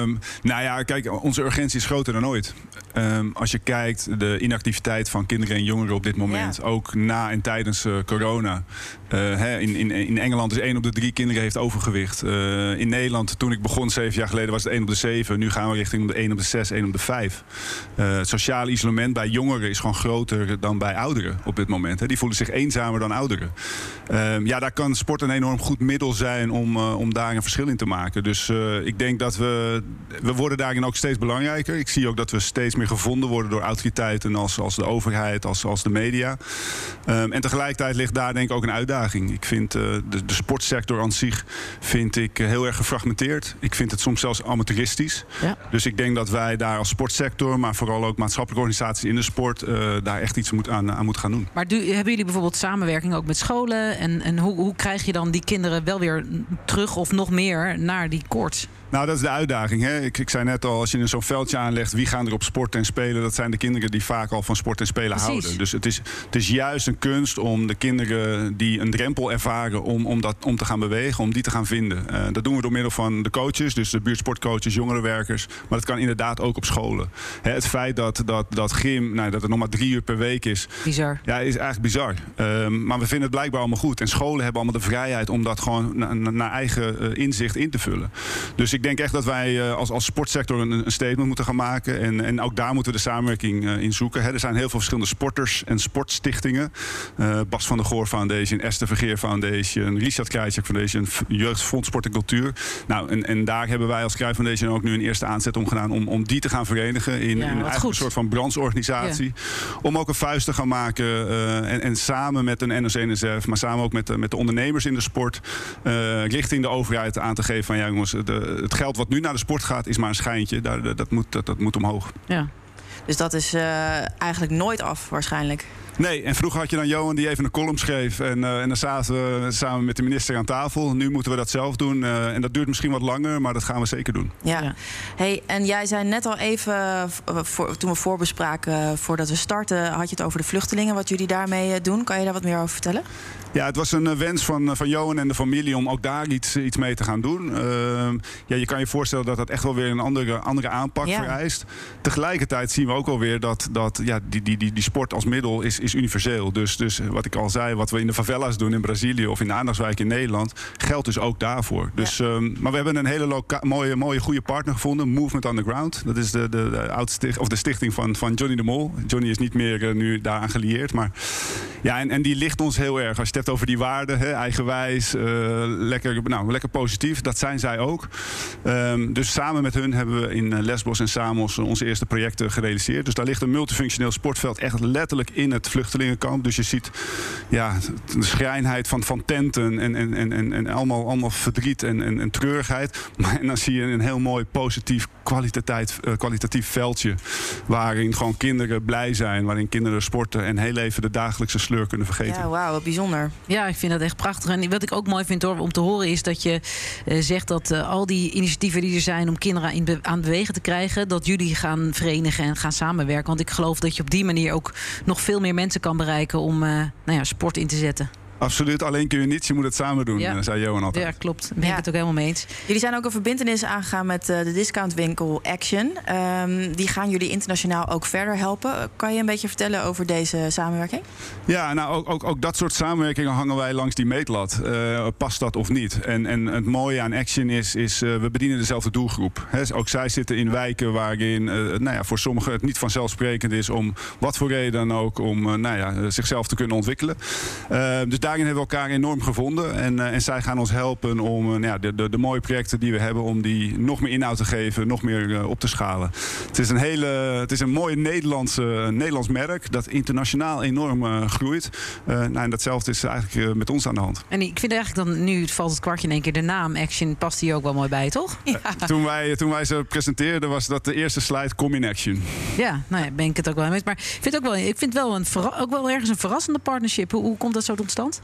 nou ja, kijk, onze urgentie is groter dan ooit. Um, als je kijkt, de inactiviteit van kinderen en jongeren op dit moment, ja. ook na en tijdens uh, corona. Uh, hè, in, in, in Engeland is één op de drie kinderen heeft overgewicht. Uh, in Nederland, toen ik begon zeven jaar geleden, was het één op de zeven. Nu gaan we richting de één op de zes, één op de vijf. Uh, het sociale isolement bij jongeren is gewoon groter dan bij ouderen op dit moment. Hè. Die voelen zich eenzamer dan ouderen. Uh, ja, daar kan sport een enorm goed middel zijn om, uh, om daar een verschil in te maken. Dus uh, ik denk dat we, we worden daarin ook steeds belangrijker. Ik zie ook dat we steeds meer gevonden worden door autoriteiten als, als de overheid, als, als de media. Um, en tegelijkertijd ligt daar denk ik ook een uitdaging. Ik vind uh, de, de sportsector aan zich vind ik uh, heel erg gefragmenteerd. Ik vind het soms zelfs amateuristisch. Ja. Dus ik denk dat wij daar als sportsector, maar vooral ook maatschappelijke organisaties in de sport, uh, daar echt iets moet aan, aan moeten gaan doen. Maar do, hebben jullie bijvoorbeeld samenwerking ook met scholen? En, en hoe, hoe krijg je dan die kinderen wel weer terug of nog meer naar die courts? Nou, dat is de uitdaging. Hè? Ik, ik zei net al, als je in zo'n veldje aanlegt, wie gaan er op sporten en spelen? Dat zijn de kinderen die vaak al van sport en spelen Precies. houden. Dus het is, het is juist een kunst om de kinderen die een drempel ervaren om, om, dat, om te gaan bewegen, om die te gaan vinden. Uh, dat doen we door middel van de coaches, dus de buurtsportcoaches, jongerenwerkers. Maar dat kan inderdaad ook op scholen. Hè, het feit dat, dat, dat gym, nou, dat het nog maar drie uur per week is. Bizar. Ja, is eigenlijk bizar. Uh, maar we vinden het blijkbaar allemaal goed. En scholen hebben allemaal de vrijheid om dat gewoon naar na, na eigen uh, inzicht in te vullen. Dus ik denk echt dat wij uh, als, als sportsector een, een statement moeten gaan maken. En, en ook daar moeten we de samenwerking uh, in zoeken. Hè, er zijn heel veel verschillende sporters en sportstichtingen. Uh, Bas van der Goor Foundation, Esther Vergeer Foundation, Richard Krajicek Foundation, Jeugdfonds Sport en Cultuur. Nou, en, en daar hebben wij als Cruijff Foundation ook nu een eerste aanzet om gedaan om, om die te gaan verenigen in, ja, in een soort van brancheorganisatie. Ja. Om ook een vuist te gaan maken uh, en, en samen met een N O C N S F, maar samen ook met de, met de ondernemers in de sport, uh, richting de overheid aan te geven van ja jongens, de, het geld wat nu naar de sport gaat is maar een schijntje. Daar, dat, moet, dat, dat moet omhoog. Ja. Dus dat is uh, eigenlijk nooit af waarschijnlijk. Nee, en vroeger had je dan Johan die even een column schreef. En, uh, en dan zaten we samen met de minister aan tafel. Nu moeten we dat zelf doen. Uh, en dat duurt misschien wat langer, maar dat gaan we zeker doen. Ja. ja. Hey, en jij zei net al even, voor, toen we voorbespraken, voordat we starten, had je het over de vluchtelingen, wat jullie daarmee doen. Kan je daar wat meer over vertellen? Ja, het was een uh, wens van, van Johan en de familie om ook daar iets, iets mee te gaan doen. Uh, ja, je kan je voorstellen dat dat echt wel weer een andere, andere aanpak ja. vereist. Tegelijkertijd zien we ook alweer dat, dat ja, die, die, die, die sport als middel is, is universeel. Dus, dus wat ik al zei, wat we in de favelas doen in Brazilië of in de aandachtswijk in Nederland, geldt dus ook daarvoor. Dus, ja. um, maar we hebben een hele loka- mooie, mooie, goede partner gevonden, Movement Underground. Dat is de, de, de, oudste, of de stichting van, van Johnny de Mol. Johnny is niet meer uh, nu daaraan gelieerd. Maar ja, en, en die ligt ons heel erg. Als je het hebt over die waarden, hè, eigenwijs, uh, lekker, nou, lekker positief. Dat zijn zij ook. Um, dus samen met hun hebben we in Lesbos en Samos onze eerste projecten gerealiseerd. Dus daar ligt een multifunctioneel sportveld echt letterlijk in het vluchtelingenkamp. Dus je ziet ja, de schrijnheid van, van tenten en, en, en, en allemaal, allemaal verdriet en, en, en treurigheid. Maar en dan zie je een heel mooi positief kwalitatief, uh, kwalitatief veldje waarin gewoon kinderen blij zijn, waarin kinderen sporten en heel even de dagelijkse sleur kunnen vergeten. Ja, wauw, wat bijzonder. Ja, ik vind dat echt prachtig. En wat ik ook mooi vind hoor, om te horen is dat je uh, zegt dat uh, al die initiatieven die er zijn om kinderen in be- aan het bewegen te krijgen, dat jullie gaan verenigen en gaan samenwerken. Want ik geloof dat je op die manier ook nog veel meer mensen kan bereiken om uh, nou ja, sport in te zetten. Absoluut, alleen kun je niets, je moet het samen doen, ja. zei Johan altijd. Ja, klopt. Ben ik ja. het ook helemaal mee eens. Jullie zijn ook een verbintenis aangegaan met uh, de discountwinkel Action. Um, die gaan jullie internationaal ook verder helpen. Kan je een beetje vertellen over deze samenwerking? Ja, nou ook, ook, ook dat soort samenwerkingen hangen wij langs die meetlat. Uh, past dat of niet? En, en het mooie aan Action is, is uh, we bedienen dezelfde doelgroep. He, ook zij zitten in wijken waarin uh, nou ja, voor sommigen het niet vanzelfsprekend is om wat voor reden dan ook om uh, nou ja, zichzelf te kunnen ontwikkelen. Uh, dus daarin hebben we elkaar enorm gevonden. En, uh, en zij gaan ons helpen om uh, nou ja, de, de, de mooie projecten die we hebben, om die nog meer inhoud te geven, nog meer uh, op te schalen. Het is een, hele, het is een mooi Nederlands, uh, Nederlands merk dat internationaal enorm uh, groeit. Uh, nou, en datzelfde is eigenlijk uh, met ons aan de hand. En ik vind eigenlijk dan, nu valt het kwartje in één keer, de naam Action past hier ook wel mooi bij, toch? Ja. Uh, toen, wij, toen wij ze presenteerden was dat de eerste slide, Come in Action. Ja, nou ja, ben ik het ook wel mee. Maar ik vind, ook wel, ik vind wel een verra- ook wel ergens een verrassende partnership. Hoe, hoe komt dat zo tot stand?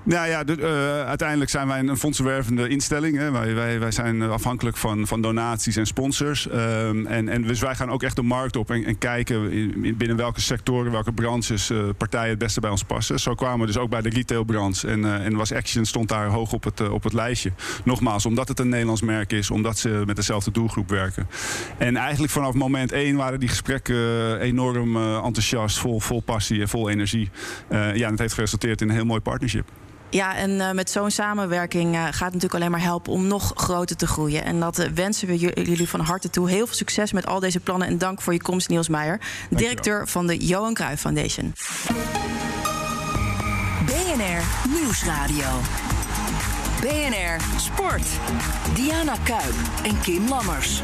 Nou ja, de, uh, uiteindelijk zijn wij een fondsenwervende instelling. Hè. Wij, wij, wij zijn afhankelijk van, van donaties en sponsors. Um, en, en dus wij gaan ook echt de markt op en, en kijken in, binnen welke sectoren, welke branches uh, partijen het beste bij ons passen. Zo kwamen we dus ook bij de retailbranche. En, uh, en Was Action stond daar hoog op het, uh, op het lijstje. Nogmaals, omdat het een Nederlands merk is, omdat ze met dezelfde doelgroep werken. En eigenlijk vanaf moment één waren die gesprekken uh, enorm uh, enthousiast, vol, vol passie en vol energie. Uh, ja, en het heeft geresulteerd in een heel mooi partnership. Ja, en uh, met zo'n samenwerking uh, gaat het natuurlijk alleen maar helpen om nog groter te groeien. En dat uh, wensen we jullie van harte toe. Heel veel succes met al deze plannen en dank voor je komst, Niels Meijer, directeur van de Johan Cruijff Foundation. B N R Nieuwsradio. B N R Sport. Diana Kuip en Kim Lammers.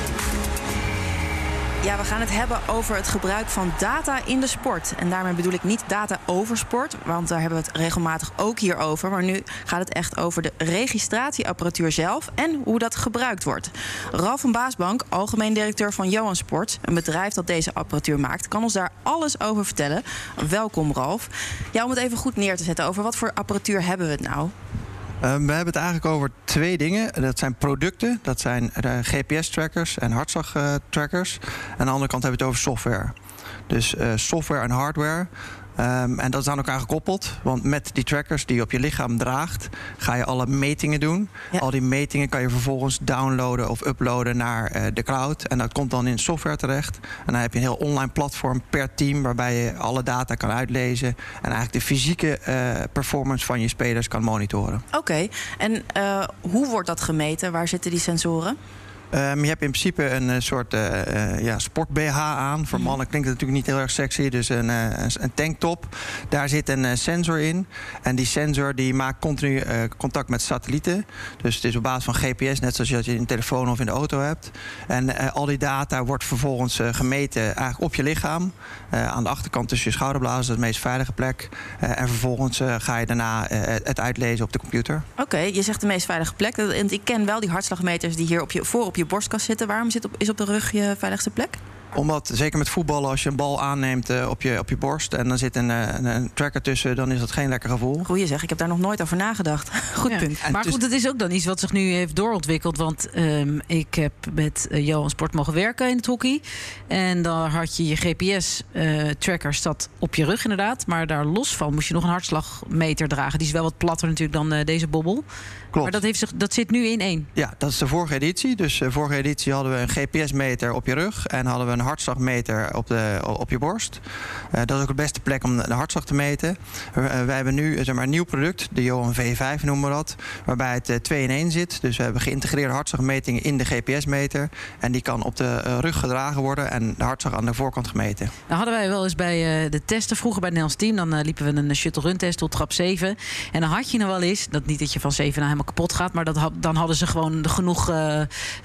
Ja, we gaan het hebben over het gebruik van data in de sport. En daarmee bedoel ik niet data over sport, want daar hebben we het regelmatig ook hier over. Maar nu gaat het echt over de registratieapparatuur zelf en hoe dat gebruikt wordt. Ralf van Baasbank, algemeen directeur van Johan Sport, een bedrijf dat deze apparatuur maakt, kan ons daar alles over vertellen. Welkom, Ralf. Ja, om het even goed neer te zetten, over wat voor apparatuur hebben we het nou? Uh, we hebben het eigenlijk over twee dingen. Dat zijn producten, dat zijn uh, G P S-trackers en hartslagtrackers. Uh, aan de andere kant hebben we het over software. Dus uh, software en hardware. Um, en dat is aan elkaar gekoppeld. Want met die trackers die je op je lichaam draagt, ga je alle metingen doen. Ja. Al die metingen kan je vervolgens downloaden of uploaden naar uh, de cloud. En dat komt dan in software terecht. En dan heb je een heel online platform per team, waarbij je alle data kan uitlezen. En eigenlijk de fysieke uh, performance van je spelers kan monitoren. Oké, okay. En uh, hoe wordt dat gemeten? Waar zitten die sensoren? Um, je hebt in principe een uh, soort uh, uh, ja, sport-B H aan. Voor mannen klinkt het natuurlijk niet heel erg sexy. Dus een, uh, een tanktop. Daar zit een uh, sensor in. En die sensor die maakt continu uh, contact met satellieten. Dus het is op basis van G P S, net zoals je dat in een telefoon of in de auto hebt. En uh, al die data wordt vervolgens uh, gemeten eigenlijk op je lichaam. Uh, aan de achterkant tussen je schouderbladen, dat is de meest veilige plek. Uh, en vervolgens uh, ga je daarna uh, het uitlezen op de computer. Oké, okay, je zegt de meest veilige plek. En ik ken wel die hartslagmeters die hier op je, voor op je borstkast zitten. Waarom zit op, is op de rug je veiligste plek? Omdat, zeker met voetballen, als je een bal aanneemt uh, op, je, op je borst en dan zit een, een, een tracker tussen, dan is dat geen lekker gevoel. Goeie zeg, ik heb daar nog nooit over nagedacht. Goed ja. punt. Maar goed, het is ook dan iets wat zich nu heeft doorontwikkeld. Want um, ik heb met uh, Johan Sport mogen werken in het hockey. En daar had je je G P S-tracker uh, staat op je rug inderdaad. Maar daar los van moest je nog een hartslagmeter dragen. Die is wel wat platter natuurlijk dan uh, deze bobbel. Klopt. Maar dat, heeft zich, dat zit nu in één. Ja, dat is de vorige editie. Dus de uh, vorige editie hadden we een G P S-meter op je rug en hadden we een hartslagmeter op, de, op je borst. Uh, dat is ook de beste plek om de hartslag te meten. Uh, wij hebben nu zeg maar, een nieuw product, de Johan V vijf noemen we dat, waarbij het uh, twee in één zit. Dus we hebben geïntegreerde hartslagmetingen in de G P S-meter. En die kan op de uh, rug gedragen worden en de hartslag aan de voorkant gemeten. Nou hadden wij wel eens bij uh, de testen vroeger bij het Nederlands team. Dan uh, liepen we een shuttle run test tot trap zeven. En dan had je nog wel eens, dat niet dat je van zeven naar helemaal kapot gaat, maar dat ha- dan hadden ze gewoon genoeg uh,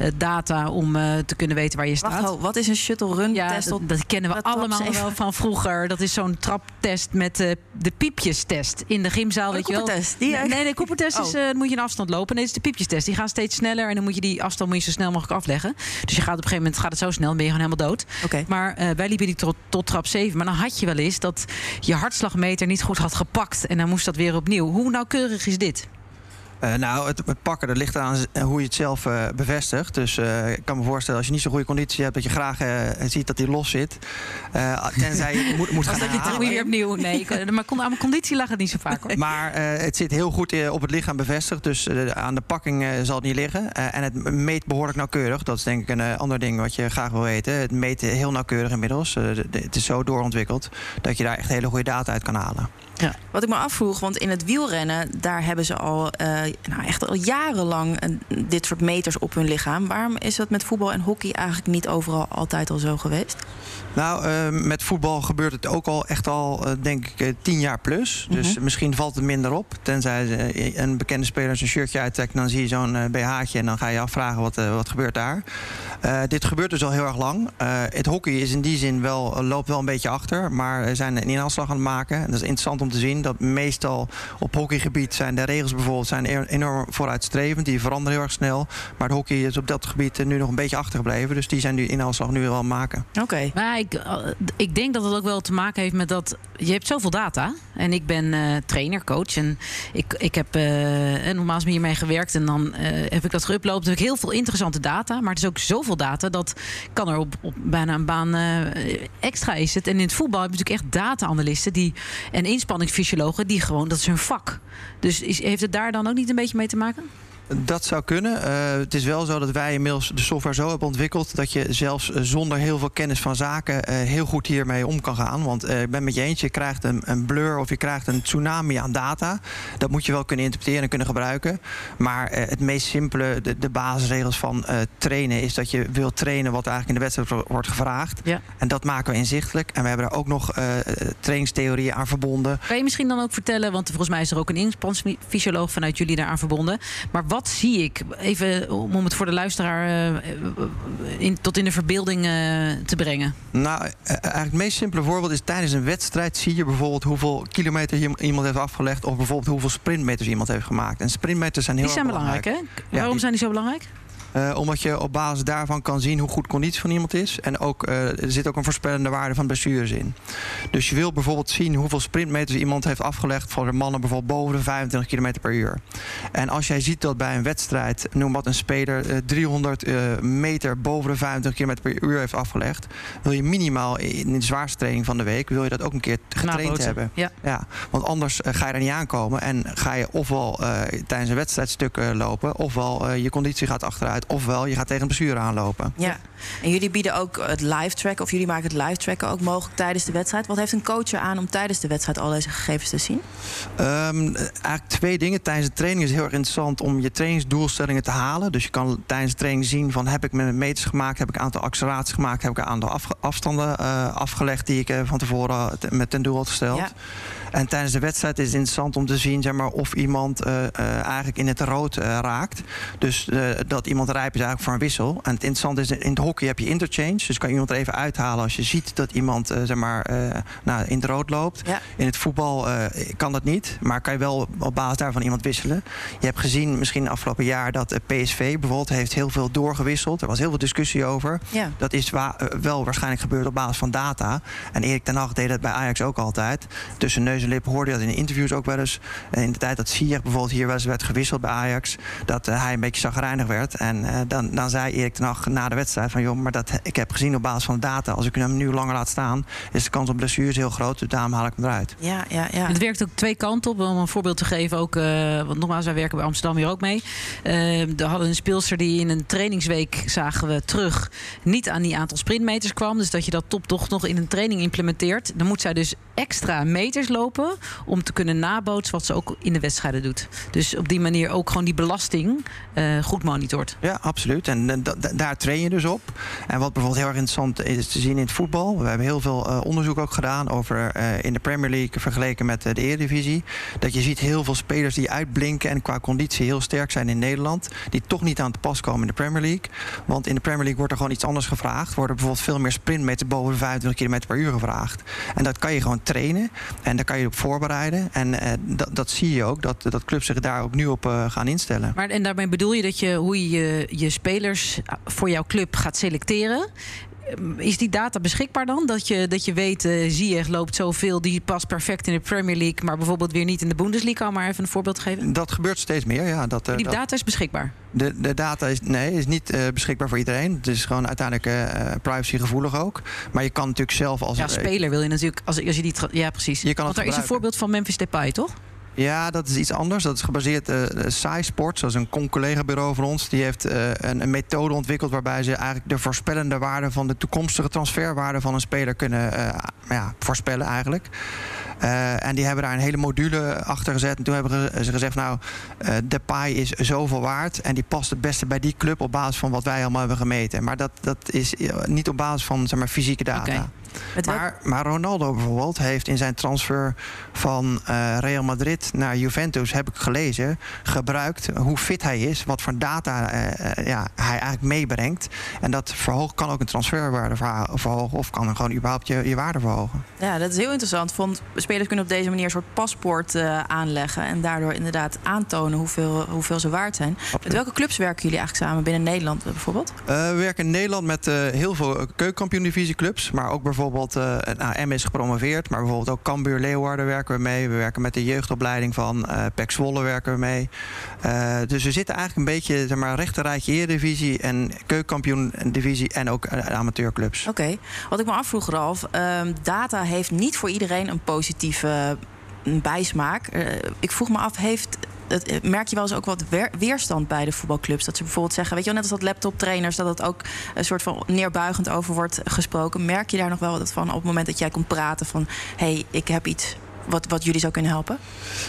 data om uh, te kunnen weten waar je staat. Wacht, wat is een shuttle run ja, test? Dat, dat kennen we dat allemaal wel van vroeger. Dat is zo'n traptest met uh, de piepjestest in de gymzaal. Oh, weet de je wel? Die nee, nee, de Cooper-test oh. is, uh, dan moet je een afstand lopen. Nee, het is de piepjestest. Die gaan steeds sneller en dan moet je die afstand moet je zo snel mogelijk afleggen. Dus je gaat op een gegeven moment gaat het zo snel, dan ben je gewoon helemaal dood. Okay. Maar uh, wij liepen die tot, tot trap zeven. Maar dan had je wel eens dat je hartslagmeter niet goed had gepakt en dan moest dat weer opnieuw. Hoe nauwkeurig is dit? Uh, nou, het, het pakken, dat ligt aan hoe je het zelf uh, bevestigt. Dus uh, ik kan me voorstellen, als je niet zo'n goede conditie hebt, dat je graag uh, ziet dat die los zit. Uh, tenzij je moet, moet gaan herhalen. Dat je weer opnieuw. Nee, ik, maar aan mijn conditie lag het niet zo vaak, hoor. Maar uh, het zit heel goed uh, op het lichaam bevestigd. Dus uh, aan de pakking uh, zal het niet liggen. Uh, en het meet behoorlijk nauwkeurig. Dat is denk ik een uh, ander ding wat je graag wil weten. Het meet heel nauwkeurig inmiddels. Uh, de, de, het is zo doorontwikkeld dat je daar echt hele goede data uit kan halen. Ja. Wat ik me afvroeg, want in het wielrennen, daar hebben ze al uh, nou echt al jarenlang uh, dit soort meters op hun lichaam. Waarom is dat met voetbal en hockey eigenlijk niet overal altijd al zo geweest? Nou, uh, met voetbal gebeurt het ook al echt al, uh, denk ik, uh, tien jaar plus. Dus mm-hmm. misschien valt het minder op. Tenzij uh, een bekende speler zijn shirtje uittrekt, dan zie je zo'n uh, B H'tje en dan ga je afvragen wat, uh, wat gebeurt daar. Uh, dit gebeurt dus al heel erg lang. Uh, het hockey is in die zin wel, uh, loopt wel een beetje achter, maar we zijn een inhaalslag aan het maken. En dat is interessant om te zien dat meestal op hockeygebied zijn de regels bijvoorbeeld zijn enorm vooruitstrevend. Die veranderen heel erg snel. Maar het hockey is op dat gebied nu nog een beetje achtergebleven. Dus die zijn nu inhaalslag nu wel aan het maken. Oké. Okay. Maar ik, ik denk dat het ook wel te maken heeft met dat... Je hebt zoveel data. En ik ben uh, trainer, coach. En ik, ik heb uh, nogmaals hiermee gewerkt. En dan uh, heb ik dat geüpload. Dan heb ik heel veel interessante data. Maar het is ook zoveel data. Dat kan er op, op bijna een baan uh, extra is het. En in het voetbal heb je natuurlijk echt data-analysten. Die, en inspanningsfysiologen. Die gewoon, dat is hun vak. Dus is, heeft het daar dan ook niet een beetje mee te maken? Dat zou kunnen. Uh, het is wel zo dat wij inmiddels de software zo hebben ontwikkeld... dat je zelfs zonder heel veel kennis van zaken... Uh, heel goed hiermee om kan gaan. Want uh, ik ben met je eens, je krijgt een, een blur... of je krijgt een tsunami aan data. Dat moet je wel kunnen interpreteren en kunnen gebruiken. Maar uh, het meest simpele, de, de basisregels van uh, trainen... is dat je wilt trainen wat eigenlijk in de wedstrijd wordt gevraagd. Ja. En dat maken we inzichtelijk. En we hebben er ook nog uh, trainingstheorieën aan verbonden. Kan je misschien dan ook vertellen... want volgens mij is er ook een inspanningsfysioloog vanuit jullie daaraan verbonden... maar wat Wat zie ik? Even om het voor de luisteraar uh, in, tot in de verbeelding uh, te brengen. Nou, eigenlijk het meest simpele voorbeeld is... tijdens een wedstrijd zie je bijvoorbeeld hoeveel kilometer iemand heeft afgelegd... of bijvoorbeeld hoeveel sprintmeters iemand heeft gemaakt. En sprintmeters zijn heel die zijn erg belangrijk. belangrijk, hè? Ja, Waarom die... zijn die zo belangrijk? Uh, omdat je op basis daarvan kan zien hoe goed conditie van iemand is. En ook, uh, er zit ook een voorspellende waarde van blessures in. Dus je wil bijvoorbeeld zien hoeveel sprintmeters iemand heeft afgelegd... voor de mannen bijvoorbeeld boven de vijfentwintig kilometer per uur. En als jij ziet dat bij een wedstrijd, noem wat een speler... Uh, driehonderd uh, meter boven de vijfentwintig kilometer per uur heeft afgelegd... wil je minimaal in de zwaarste training van de week... wil je dat ook een keer getraind Naboten. hebben. Ja. Ja, want anders uh, ga je er niet aankomen... en ga je ofwel uh, tijdens een wedstrijdstuk uh, lopen... ofwel uh, je conditie gaat achteruit... ofwel je gaat tegen een blessure aanlopen. Ja. En jullie bieden ook het live tracken... of jullie maken het live tracken ook mogelijk tijdens de wedstrijd. Wat heeft een coach eraan om tijdens de wedstrijd al deze gegevens te zien? Um, eigenlijk twee dingen. Tijdens de training is het heel erg interessant om je trainingsdoelstellingen te halen. Dus je kan tijdens de training zien van... heb ik mijn meters gemaakt, heb ik een aantal acceleraties gemaakt... heb ik een aantal af, afstanden uh, afgelegd... die ik uh, van tevoren met ten doel had gesteld. Ja. En tijdens de wedstrijd is het interessant om te zien... zeg maar, of iemand uh, uh, eigenlijk in het rood uh, raakt. Dus uh, dat iemand rijp is eigenlijk voor een wissel. En het interessante is, in het hockey heb je interchange. Dus kan je iemand er even uithalen als je ziet dat iemand uh, zeg maar, uh, nou, in het rood loopt. Ja. In het voetbal uh, kan dat niet. Maar kan je wel op basis daarvan iemand wisselen. Je hebt gezien misschien afgelopen jaar dat uh, P S V bijvoorbeeld... heeft heel veel doorgewisseld. Er was heel veel discussie over. Ja. Dat is wa- uh, wel waarschijnlijk gebeurd op basis van data. En Erik ten Hag deed dat bij Ajax ook altijd. Tussen neus en lip hoorde je dat in de interviews ook wel eens. En in de tijd dat Ziyech bijvoorbeeld hier wel eens werd gewisseld bij Ajax... dat uh, hij een beetje chagrijnig werd. En uh, dan, dan zei Erik ten Hag na de wedstrijd van... joh, maar dat, ik heb gezien op basis van de data... als ik hem nu langer laat staan... is de kans op blessures heel groot. Dus daarom haal ik hem eruit. Ja, ja, ja. Het werkt ook twee kanten op. Om een voorbeeld te geven ook... Uh, want nogmaals, wij werken bij Amsterdam hier ook mee. Uh, we hadden een speelster die in een trainingsweek... zagen we terug niet aan die aantal sprintmeters kwam. Dus dat je dat top toch nog in een training implementeert. Dan moet zij dus extra meters lopen... om te kunnen nabootsen wat ze ook in de wedstrijden doet. Dus op die manier ook gewoon die belasting uh, goed monitort. Ja, absoluut. En uh, d- daar train je dus op. En wat bijvoorbeeld heel erg interessant is te zien in het voetbal... we hebben heel veel uh, onderzoek ook gedaan... over uh, in de Premier League vergeleken met uh, de Eredivisie... dat je ziet heel veel spelers die uitblinken... en qua conditie heel sterk zijn in Nederland... die toch niet aan te pas komen in de Premier League. Want in de Premier League wordt er gewoon iets anders gevraagd. Worden bijvoorbeeld veel meer sprintmeters boven de vijfentwintig kilometer per uur gevraagd. En dat kan je gewoon trainen. En daar kan je op voorbereiden. En uh, dat, dat zie je ook, dat, dat clubs zich daar ook nu op uh, gaan instellen. Maar en daarmee bedoel je dat je hoe je je spelers voor jouw club gaat selecteren? Is die data beschikbaar dan? Dat je, dat je weet, uh, Ziyech loopt zoveel, die past perfect in de Premier League... maar bijvoorbeeld weer niet in de Bundesliga, om maar even een voorbeeld te geven? Dat gebeurt steeds meer, ja. Dat, uh, die dat... data is beschikbaar? De, de data is, nee, is niet uh, beschikbaar voor iedereen. Het is gewoon uiteindelijk uh, privacygevoelig ook. Maar je kan natuurlijk zelf als... Ja, speler wil je natuurlijk... Als, als je die tra- ja, precies. Je kan Want er is een voorbeeld van Memphis Depay, toch? Ja, dat is iets anders. Dat is gebaseerd op uh, SciSports. Dat is een collega-bureau van ons. Die heeft uh, een, een methode ontwikkeld waarbij ze eigenlijk de voorspellende waarde van de toekomstige transferwaarde van een speler kunnen uh, ja, voorspellen eigenlijk. Uh, en die hebben daar een hele module achter gezet. En toen hebben ze gezegd, nou, uh, Depay is zoveel waard. En die past het beste bij die club op basis van wat wij allemaal hebben gemeten. Maar dat, dat is niet op basis van, zeg maar, fysieke data. Okay. Maar, maar Ronaldo bijvoorbeeld heeft in zijn transfer van uh, Real Madrid naar Juventus, heb ik gelezen, gebruikt hoe fit hij is, wat voor data uh, ja, hij eigenlijk meebrengt. En dat verhoog, kan ook een transferwaarde verhogen of kan gewoon überhaupt je, je waarde verhogen. Ja, dat is heel interessant. Vond spelers kunnen op deze manier een soort paspoort uh, aanleggen en daardoor inderdaad aantonen hoeveel, hoeveel ze waard zijn. Absoluut. Met welke clubs werken jullie eigenlijk samen binnen Nederland uh, bijvoorbeeld? Uh, we werken in Nederland met uh, heel veel keukenkampioen-divisieclubs, maar ook bijvoorbeeld, uh, nou, M is gepromoveerd, maar bijvoorbeeld ook Cambuur Leeuwarden werken we mee. We werken met de jeugdopleiding van uh, P E C Zwolle werken we mee. Uh, dus we zitten eigenlijk een beetje, zeg maar, rechterrijtje Eredivisie en keukenkampioen-divisie en ook uh, amateurclubs. Oké. Okay. Wat ik me afvroeg, Ralf, uh, data heeft niet voor iedereen een positieve uh, bijsmaak. Uh, ik vroeg me af, heeft... Het, merk je wel eens ook wat weerstand bij de voetbalclubs? Dat ze bijvoorbeeld zeggen, weet je wel, net als dat laptoptrainers, dat het ook een soort van neerbuigend over wordt gesproken. Merk je daar nog wel wat van op het moment dat jij komt praten van, hé, hey, ik heb iets wat, wat jullie zou kunnen helpen?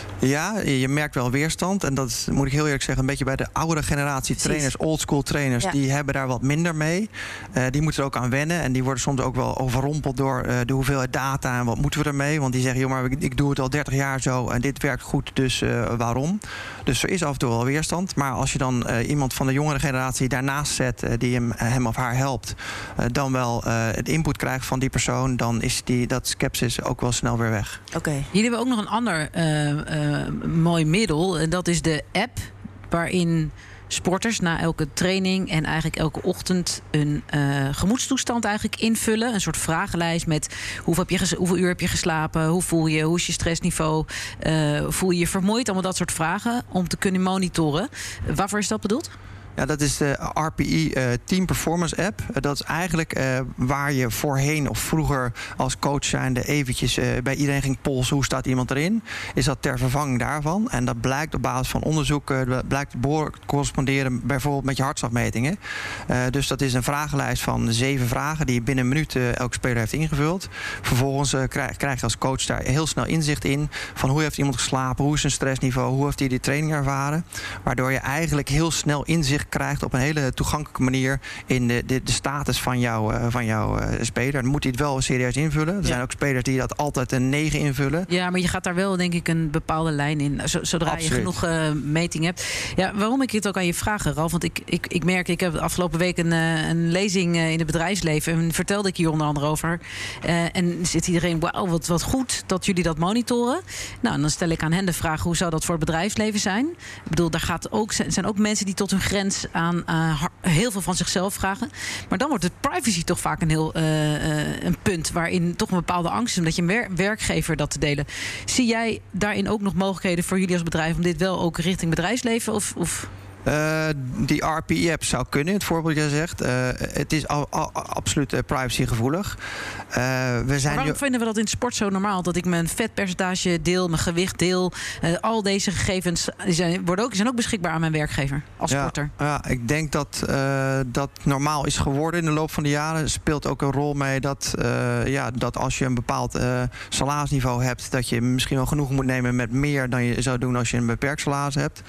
Ja, je merkt wel weerstand. En dat is, moet ik heel eerlijk zeggen, een beetje bij de oudere generatie Precies. trainers, oldschool trainers, ja. die hebben daar wat minder mee. Uh, die moeten er ook aan wennen. En die worden soms ook wel overrompeld door uh, de hoeveelheid data en wat moeten we ermee. Want die zeggen, joh, maar ik, ik doe het al dertig jaar zo en dit werkt goed, dus uh, waarom? Dus er is af en toe wel weerstand. Maar als je dan uh, iemand van de jongere generatie daarnaast zet, uh, die hem, hem of haar helpt, uh, dan wel uh, het input krijgt van die persoon, dan is die, dat skepsis ook wel snel weer weg. Oké. Okay. Jullie hebben ook nog een ander uh, uh, mooi middel. En dat is de app waarin sporters na elke training en eigenlijk elke ochtend een uh, gemoedstoestand eigenlijk invullen. Een soort vragenlijst met hoeveel, heb je ges- hoeveel uur heb je geslapen, hoe voel je, hoe is je stressniveau, uh, voel je je vermoeid, allemaal dat soort vragen om te kunnen monitoren. Waarvoor is dat bedoeld? Ja, dat is de R P I uh, Team Performance App. Uh, dat is eigenlijk uh, waar je voorheen of vroeger als coach zijnde eventjes uh, bij iedereen ging polsen hoe staat iemand erin. Is dat ter vervanging daarvan. En dat blijkt op basis van onderzoek, uh, blijkt behoorlijk te corresponderen bijvoorbeeld met je hartslagmetingen. Uh, dus dat is een vragenlijst van zeven vragen die binnen een minuut uh, elke speler heeft ingevuld. Vervolgens uh, krijg, krijg je als coach daar heel snel inzicht in van hoe heeft iemand geslapen, hoe is zijn stressniveau, hoe heeft hij die training ervaren. Waardoor je eigenlijk heel snel inzicht krijgt op een hele toegankelijke manier in de, de, de status van, jou, uh, van jouw uh, speler. Dan moet hij het wel serieus invullen. Er ja. zijn ook spelers die dat altijd een negen invullen. Ja, maar je gaat daar wel denk ik een bepaalde lijn in. Zodra Absoluut. je genoeg uh, meting hebt. Ja, waarom ik het ook aan je vraag, Ralf? Want ik, ik, ik merk, ik heb de afgelopen week een, uh, een lezing uh, in het bedrijfsleven. En vertelde ik hier onder andere over. Uh, en zit iedereen, wauw, wat, wat goed dat jullie dat monitoren. Nou, en dan stel ik aan hen de vraag, hoe zou dat voor het bedrijfsleven zijn? Ik bedoel, daar gaat ook, zijn ook mensen die tot hun grens aan uh, heel veel van zichzelf vragen. Maar dan wordt het privacy toch vaak een heel uh, uh, een punt waarin toch een bepaalde angst is omdat je een wer- werkgever dat te delen. Zie jij daarin ook nog mogelijkheden voor jullie als bedrijf om dit wel ook richting bedrijfsleven of... of Uh, die R P I-app zou kunnen, het voorbeeld jij zegt. Uh, het is al, al, absoluut uh, privacygevoelig. Uh, we zijn waarom nu... vinden we dat in de sport zo normaal? Dat ik mijn vetpercentage deel, mijn gewicht deel. Uh, al deze gegevens zijn, worden ook, zijn ook beschikbaar aan mijn werkgever als ja, sporter. Ja, ik denk dat uh, dat normaal is geworden in de loop van de jaren. Er speelt ook een rol mee dat, uh, ja, dat als je een bepaald uh, salarisniveau hebt, dat je misschien wel genoeg moet nemen met meer dan je zou doen als je een beperkt salaris hebt.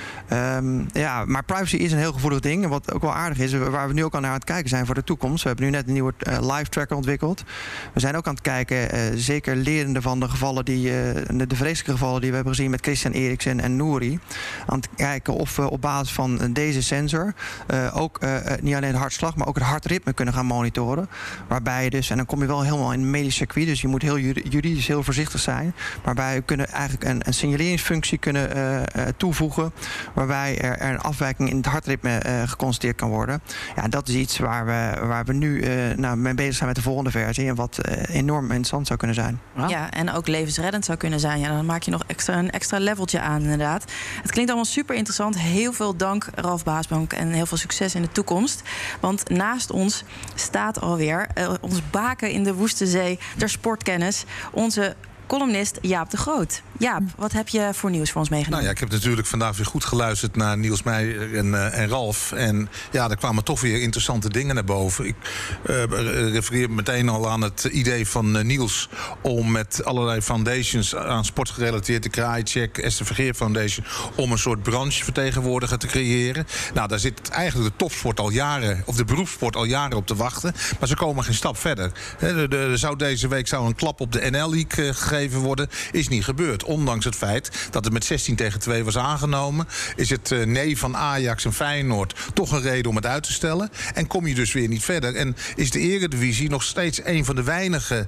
Um, ja, maar privacy is een heel gevoelig ding. En wat ook wel aardig is, waar we nu ook aan naar het kijken zijn voor de toekomst. We hebben nu net een nieuwe uh, live tracker ontwikkeld. We zijn ook aan het kijken, uh, zeker lerende van de gevallen die, uh, de, de vreselijke gevallen die we hebben gezien met Christian Eriksen en Nouri. Aan het kijken of we op basis van deze sensor uh, ook uh, niet alleen de hartslag, maar ook het hartritme kunnen gaan monitoren. Waarbij je dus, en dan kom je wel helemaal in het medisch circuit, dus je moet heel juridisch heel voorzichtig zijn. Waarbij we kunnen eigenlijk een, een signaleringsfunctie kunnen uh, uh, toevoegen. Waarbij er, er een afwijking in het hartritme uh, geconstateerd kan worden. Ja, dat is iets waar we, waar we nu uh, nou, mee bezig zijn met de volgende versie. En wat uh, enorm interessant zou kunnen zijn. Wow. Ja, en ook levensreddend zou kunnen zijn. Ja, dan maak je nog extra, een extra leveltje aan, inderdaad. Het klinkt allemaal super interessant. Heel veel dank, Ralf Baasbank. En heel veel succes in de toekomst. Want naast ons staat alweer uh, ons baken in de woeste zee der sportkennis. Onze columnist Jaap de Groot. Jaap, wat heb je voor nieuws voor ons meegenomen? Nou ja, ik heb natuurlijk vandaag weer goed geluisterd naar Niels Meijer en, uh, en Ralf. En ja, er kwamen toch weer interessante dingen naar boven. Ik uh, refereer meteen al aan het idee van uh, Niels om met allerlei foundations aan sport gerelateerd, de Kraaicheck, Esther Vergeer Foundation, om een soort branchevertegenwoordiger te creëren. Nou, daar zit eigenlijk de topsport al jaren, of de beroepssport al jaren op te wachten. Maar ze komen geen stap verder. Er zou deze week zou een klap op de N L-league uh, gegeven gegeven worden. Is niet gebeurd. Ondanks het feit dat het met zestien tegen twee was aangenomen. Is het uh, nee van Ajax en Feyenoord toch een reden om het uit te stellen. En kom je dus weer niet verder. En is de Eredivisie nog steeds een van de weinige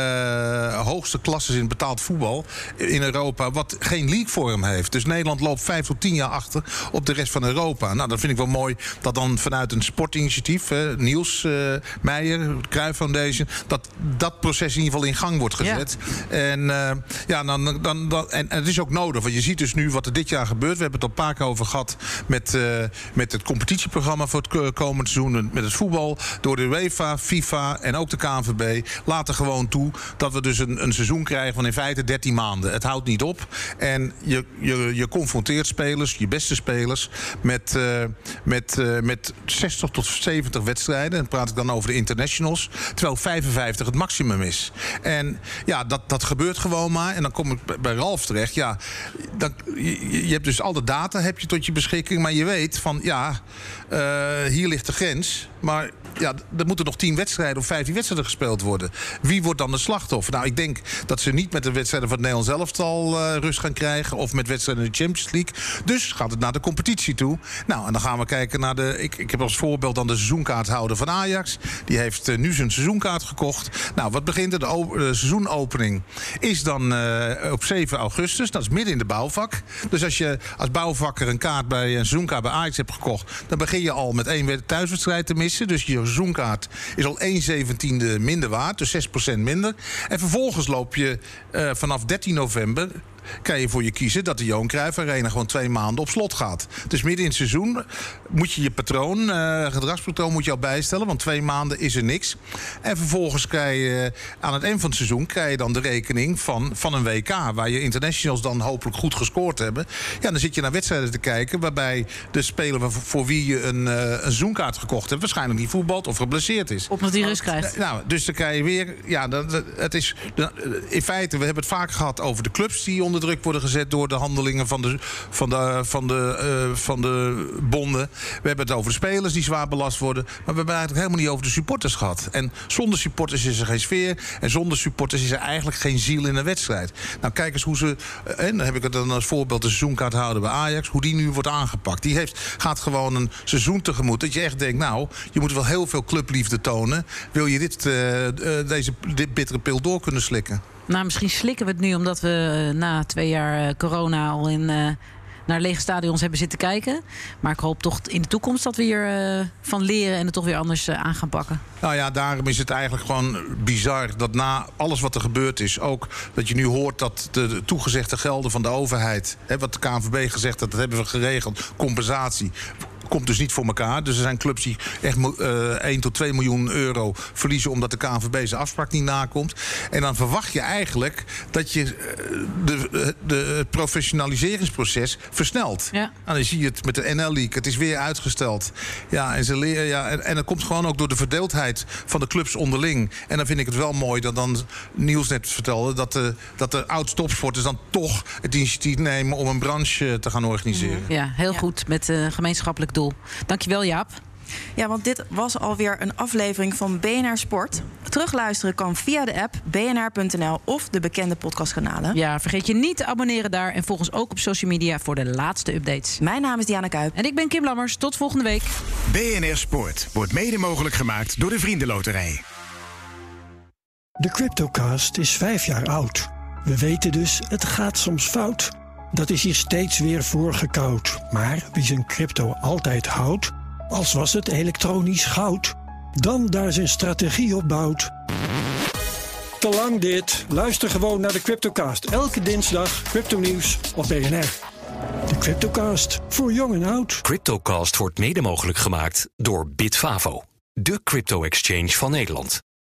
uh, hoogste klasses in betaald voetbal in Europa wat geen leaguevorm heeft. Dus Nederland loopt vijf tot tien jaar achter op de rest van Europa. Nou, dat vind ik wel mooi dat dan vanuit een sportinitiatief, uh, Niels uh, Meijer, Cruyff Foundation, dat dat proces in ieder geval in gang wordt gezet. Ja. En, uh, ja, dan, dan, dan, en, en het is ook nodig, want je ziet dus nu wat er dit jaar gebeurt. We hebben het al een paar keer over gehad met, uh, met het competitieprogramma voor het komende seizoen, met het voetbal, door de UEFA, FIFA en ook de K N V B laten gewoon toe dat we dus een, een seizoen krijgen van in feite dertien maanden. Het houdt niet op. En je, je, je confronteert spelers, je beste spelers, met, uh, met, uh, met zestig tot zeventig wedstrijden. Dan praat ik dan over de internationals. Terwijl vijfenvijftig het maximum is. En ja, dat, dat gebeurt gewoon maar. En dan kom ik bij Ralf terecht. Ja, dan, je, je hebt dus al de data heb je tot je beschikking. Maar je weet van, ja, uh, hier ligt de grens. Maar ja, er moeten nog tien wedstrijden of vijftien wedstrijden gespeeld worden. Wie wordt dan de slachtoffer? Nou, ik denk dat ze niet met de wedstrijden van het Nederlands elftal uh, rust gaan krijgen. Of met wedstrijden in de Champions League. Dus gaat het naar de competitie toe. Nou, en dan gaan we kijken naar de... Ik, ik heb als voorbeeld dan de seizoenkaarthouder van Ajax. Die heeft uh, nu zijn seizoenkaart gekocht. Nou, wat begint er? De, o- de seizoenopening is dan uh, op zeven augustus. Dat is midden in de bouwvak. Dus als je als bouwvakker een kaart bij een seizoenkaart bij Ajax hebt gekocht, dan begin je al met één thuiswedstrijd te missen. Dus je seizoenkaart is al één zeventiende minder waard. Dus zes procent minder. En vervolgens loop je uh, vanaf dertien november... kan je voor je kiezen dat de Johan Cruijff Arena gewoon twee maanden op slot gaat. Dus midden in het seizoen moet je je patroon, uh, gedragspatroon moet je al bijstellen, want twee maanden is er niks. En vervolgens krijg je uh, aan het eind van het seizoen krijg je dan de rekening van, van een W K, waar je internationals dan hopelijk goed gescoord hebben. Ja, dan zit je naar wedstrijden te kijken waarbij de speler voor wie je een, uh, een seizoenkaart gekocht hebt waarschijnlijk niet voetbalt of geblesseerd is. Omdat hij rust krijgt. Nou, dus dan krijg je weer, ja, dat, het is in feite, we hebben het vaak gehad over de clubs die onder druk worden gezet door de handelingen van de, van de, van de, uh, van de bonden. We hebben het over de spelers die zwaar belast worden. Maar we hebben het eigenlijk helemaal niet over de supporters gehad. En zonder supporters is er geen sfeer. En zonder supporters is er eigenlijk geen ziel in een wedstrijd. Nou, kijk eens hoe ze... Uh, en dan heb ik het dan als voorbeeld de seizoenkaarthouder bij Ajax. Hoe die nu wordt aangepakt. Die heeft, gaat gewoon een seizoen tegemoet. Dat je echt denkt, nou, je moet wel heel veel clubliefde tonen. Wil je dit, uh, uh, deze dit bittere pil door kunnen slikken? Nou, misschien slikken we het nu omdat we uh, na twee jaar uh, corona al in, uh, naar lege stadions hebben zitten kijken. Maar ik hoop toch in de toekomst dat we hier uh, van leren en het toch weer anders uh, aan gaan pakken. Nou ja, daarom is het eigenlijk gewoon bizar dat na alles wat er gebeurd is, ook dat je nu hoort dat de, de toegezegde gelden van de overheid, hè, wat de K N V B gezegd had, dat hebben we geregeld, compensatie, komt dus niet voor elkaar. Dus er zijn clubs die echt uh, één tot twee miljoen euro verliezen omdat de K N V B zijn afspraak niet nakomt. En dan verwacht je eigenlijk dat je uh, de, de, het professionaliseringsproces versnelt. Ja. En dan zie je het met de N L-league. Het is weer uitgesteld. Ja, en, ze leren, ja, en, en dat komt gewoon ook door de verdeeldheid van de clubs onderling. En dan vind ik het wel mooi dat dan Niels net vertelde dat de, dat de oud-topsporters dan toch het initiatief nemen om een branche te gaan organiseren. Ja, heel ja. goed. Met uh, gemeenschappelijk doel. Dankjewel, Jaap. Ja, want dit was alweer een aflevering van B N R Sport. Terugluisteren kan via de app b n r punt n l of de bekende podcastkanalen. Ja, vergeet je niet te abonneren daar. En volg ons ook op social media voor de laatste updates. Mijn naam is Diana Kuip. En ik ben Kim Lammers. Tot volgende week. B N R Sport wordt mede mogelijk gemaakt door de Vriendenloterij. De Cryptocast is vijf jaar oud. We weten dus, het gaat soms fout. Dat is hier steeds weer voorgekoud. Maar wie zijn crypto altijd houdt, als was het elektronisch goud, dan daar zijn strategie op bouwt. Te lang dit. Luister gewoon naar de Cryptocast. Elke dinsdag crypto-nieuws op B N R. De Cryptocast, voor jong en oud. Cryptocast wordt mede mogelijk gemaakt door Bitfavo, de crypto-exchange van Nederland.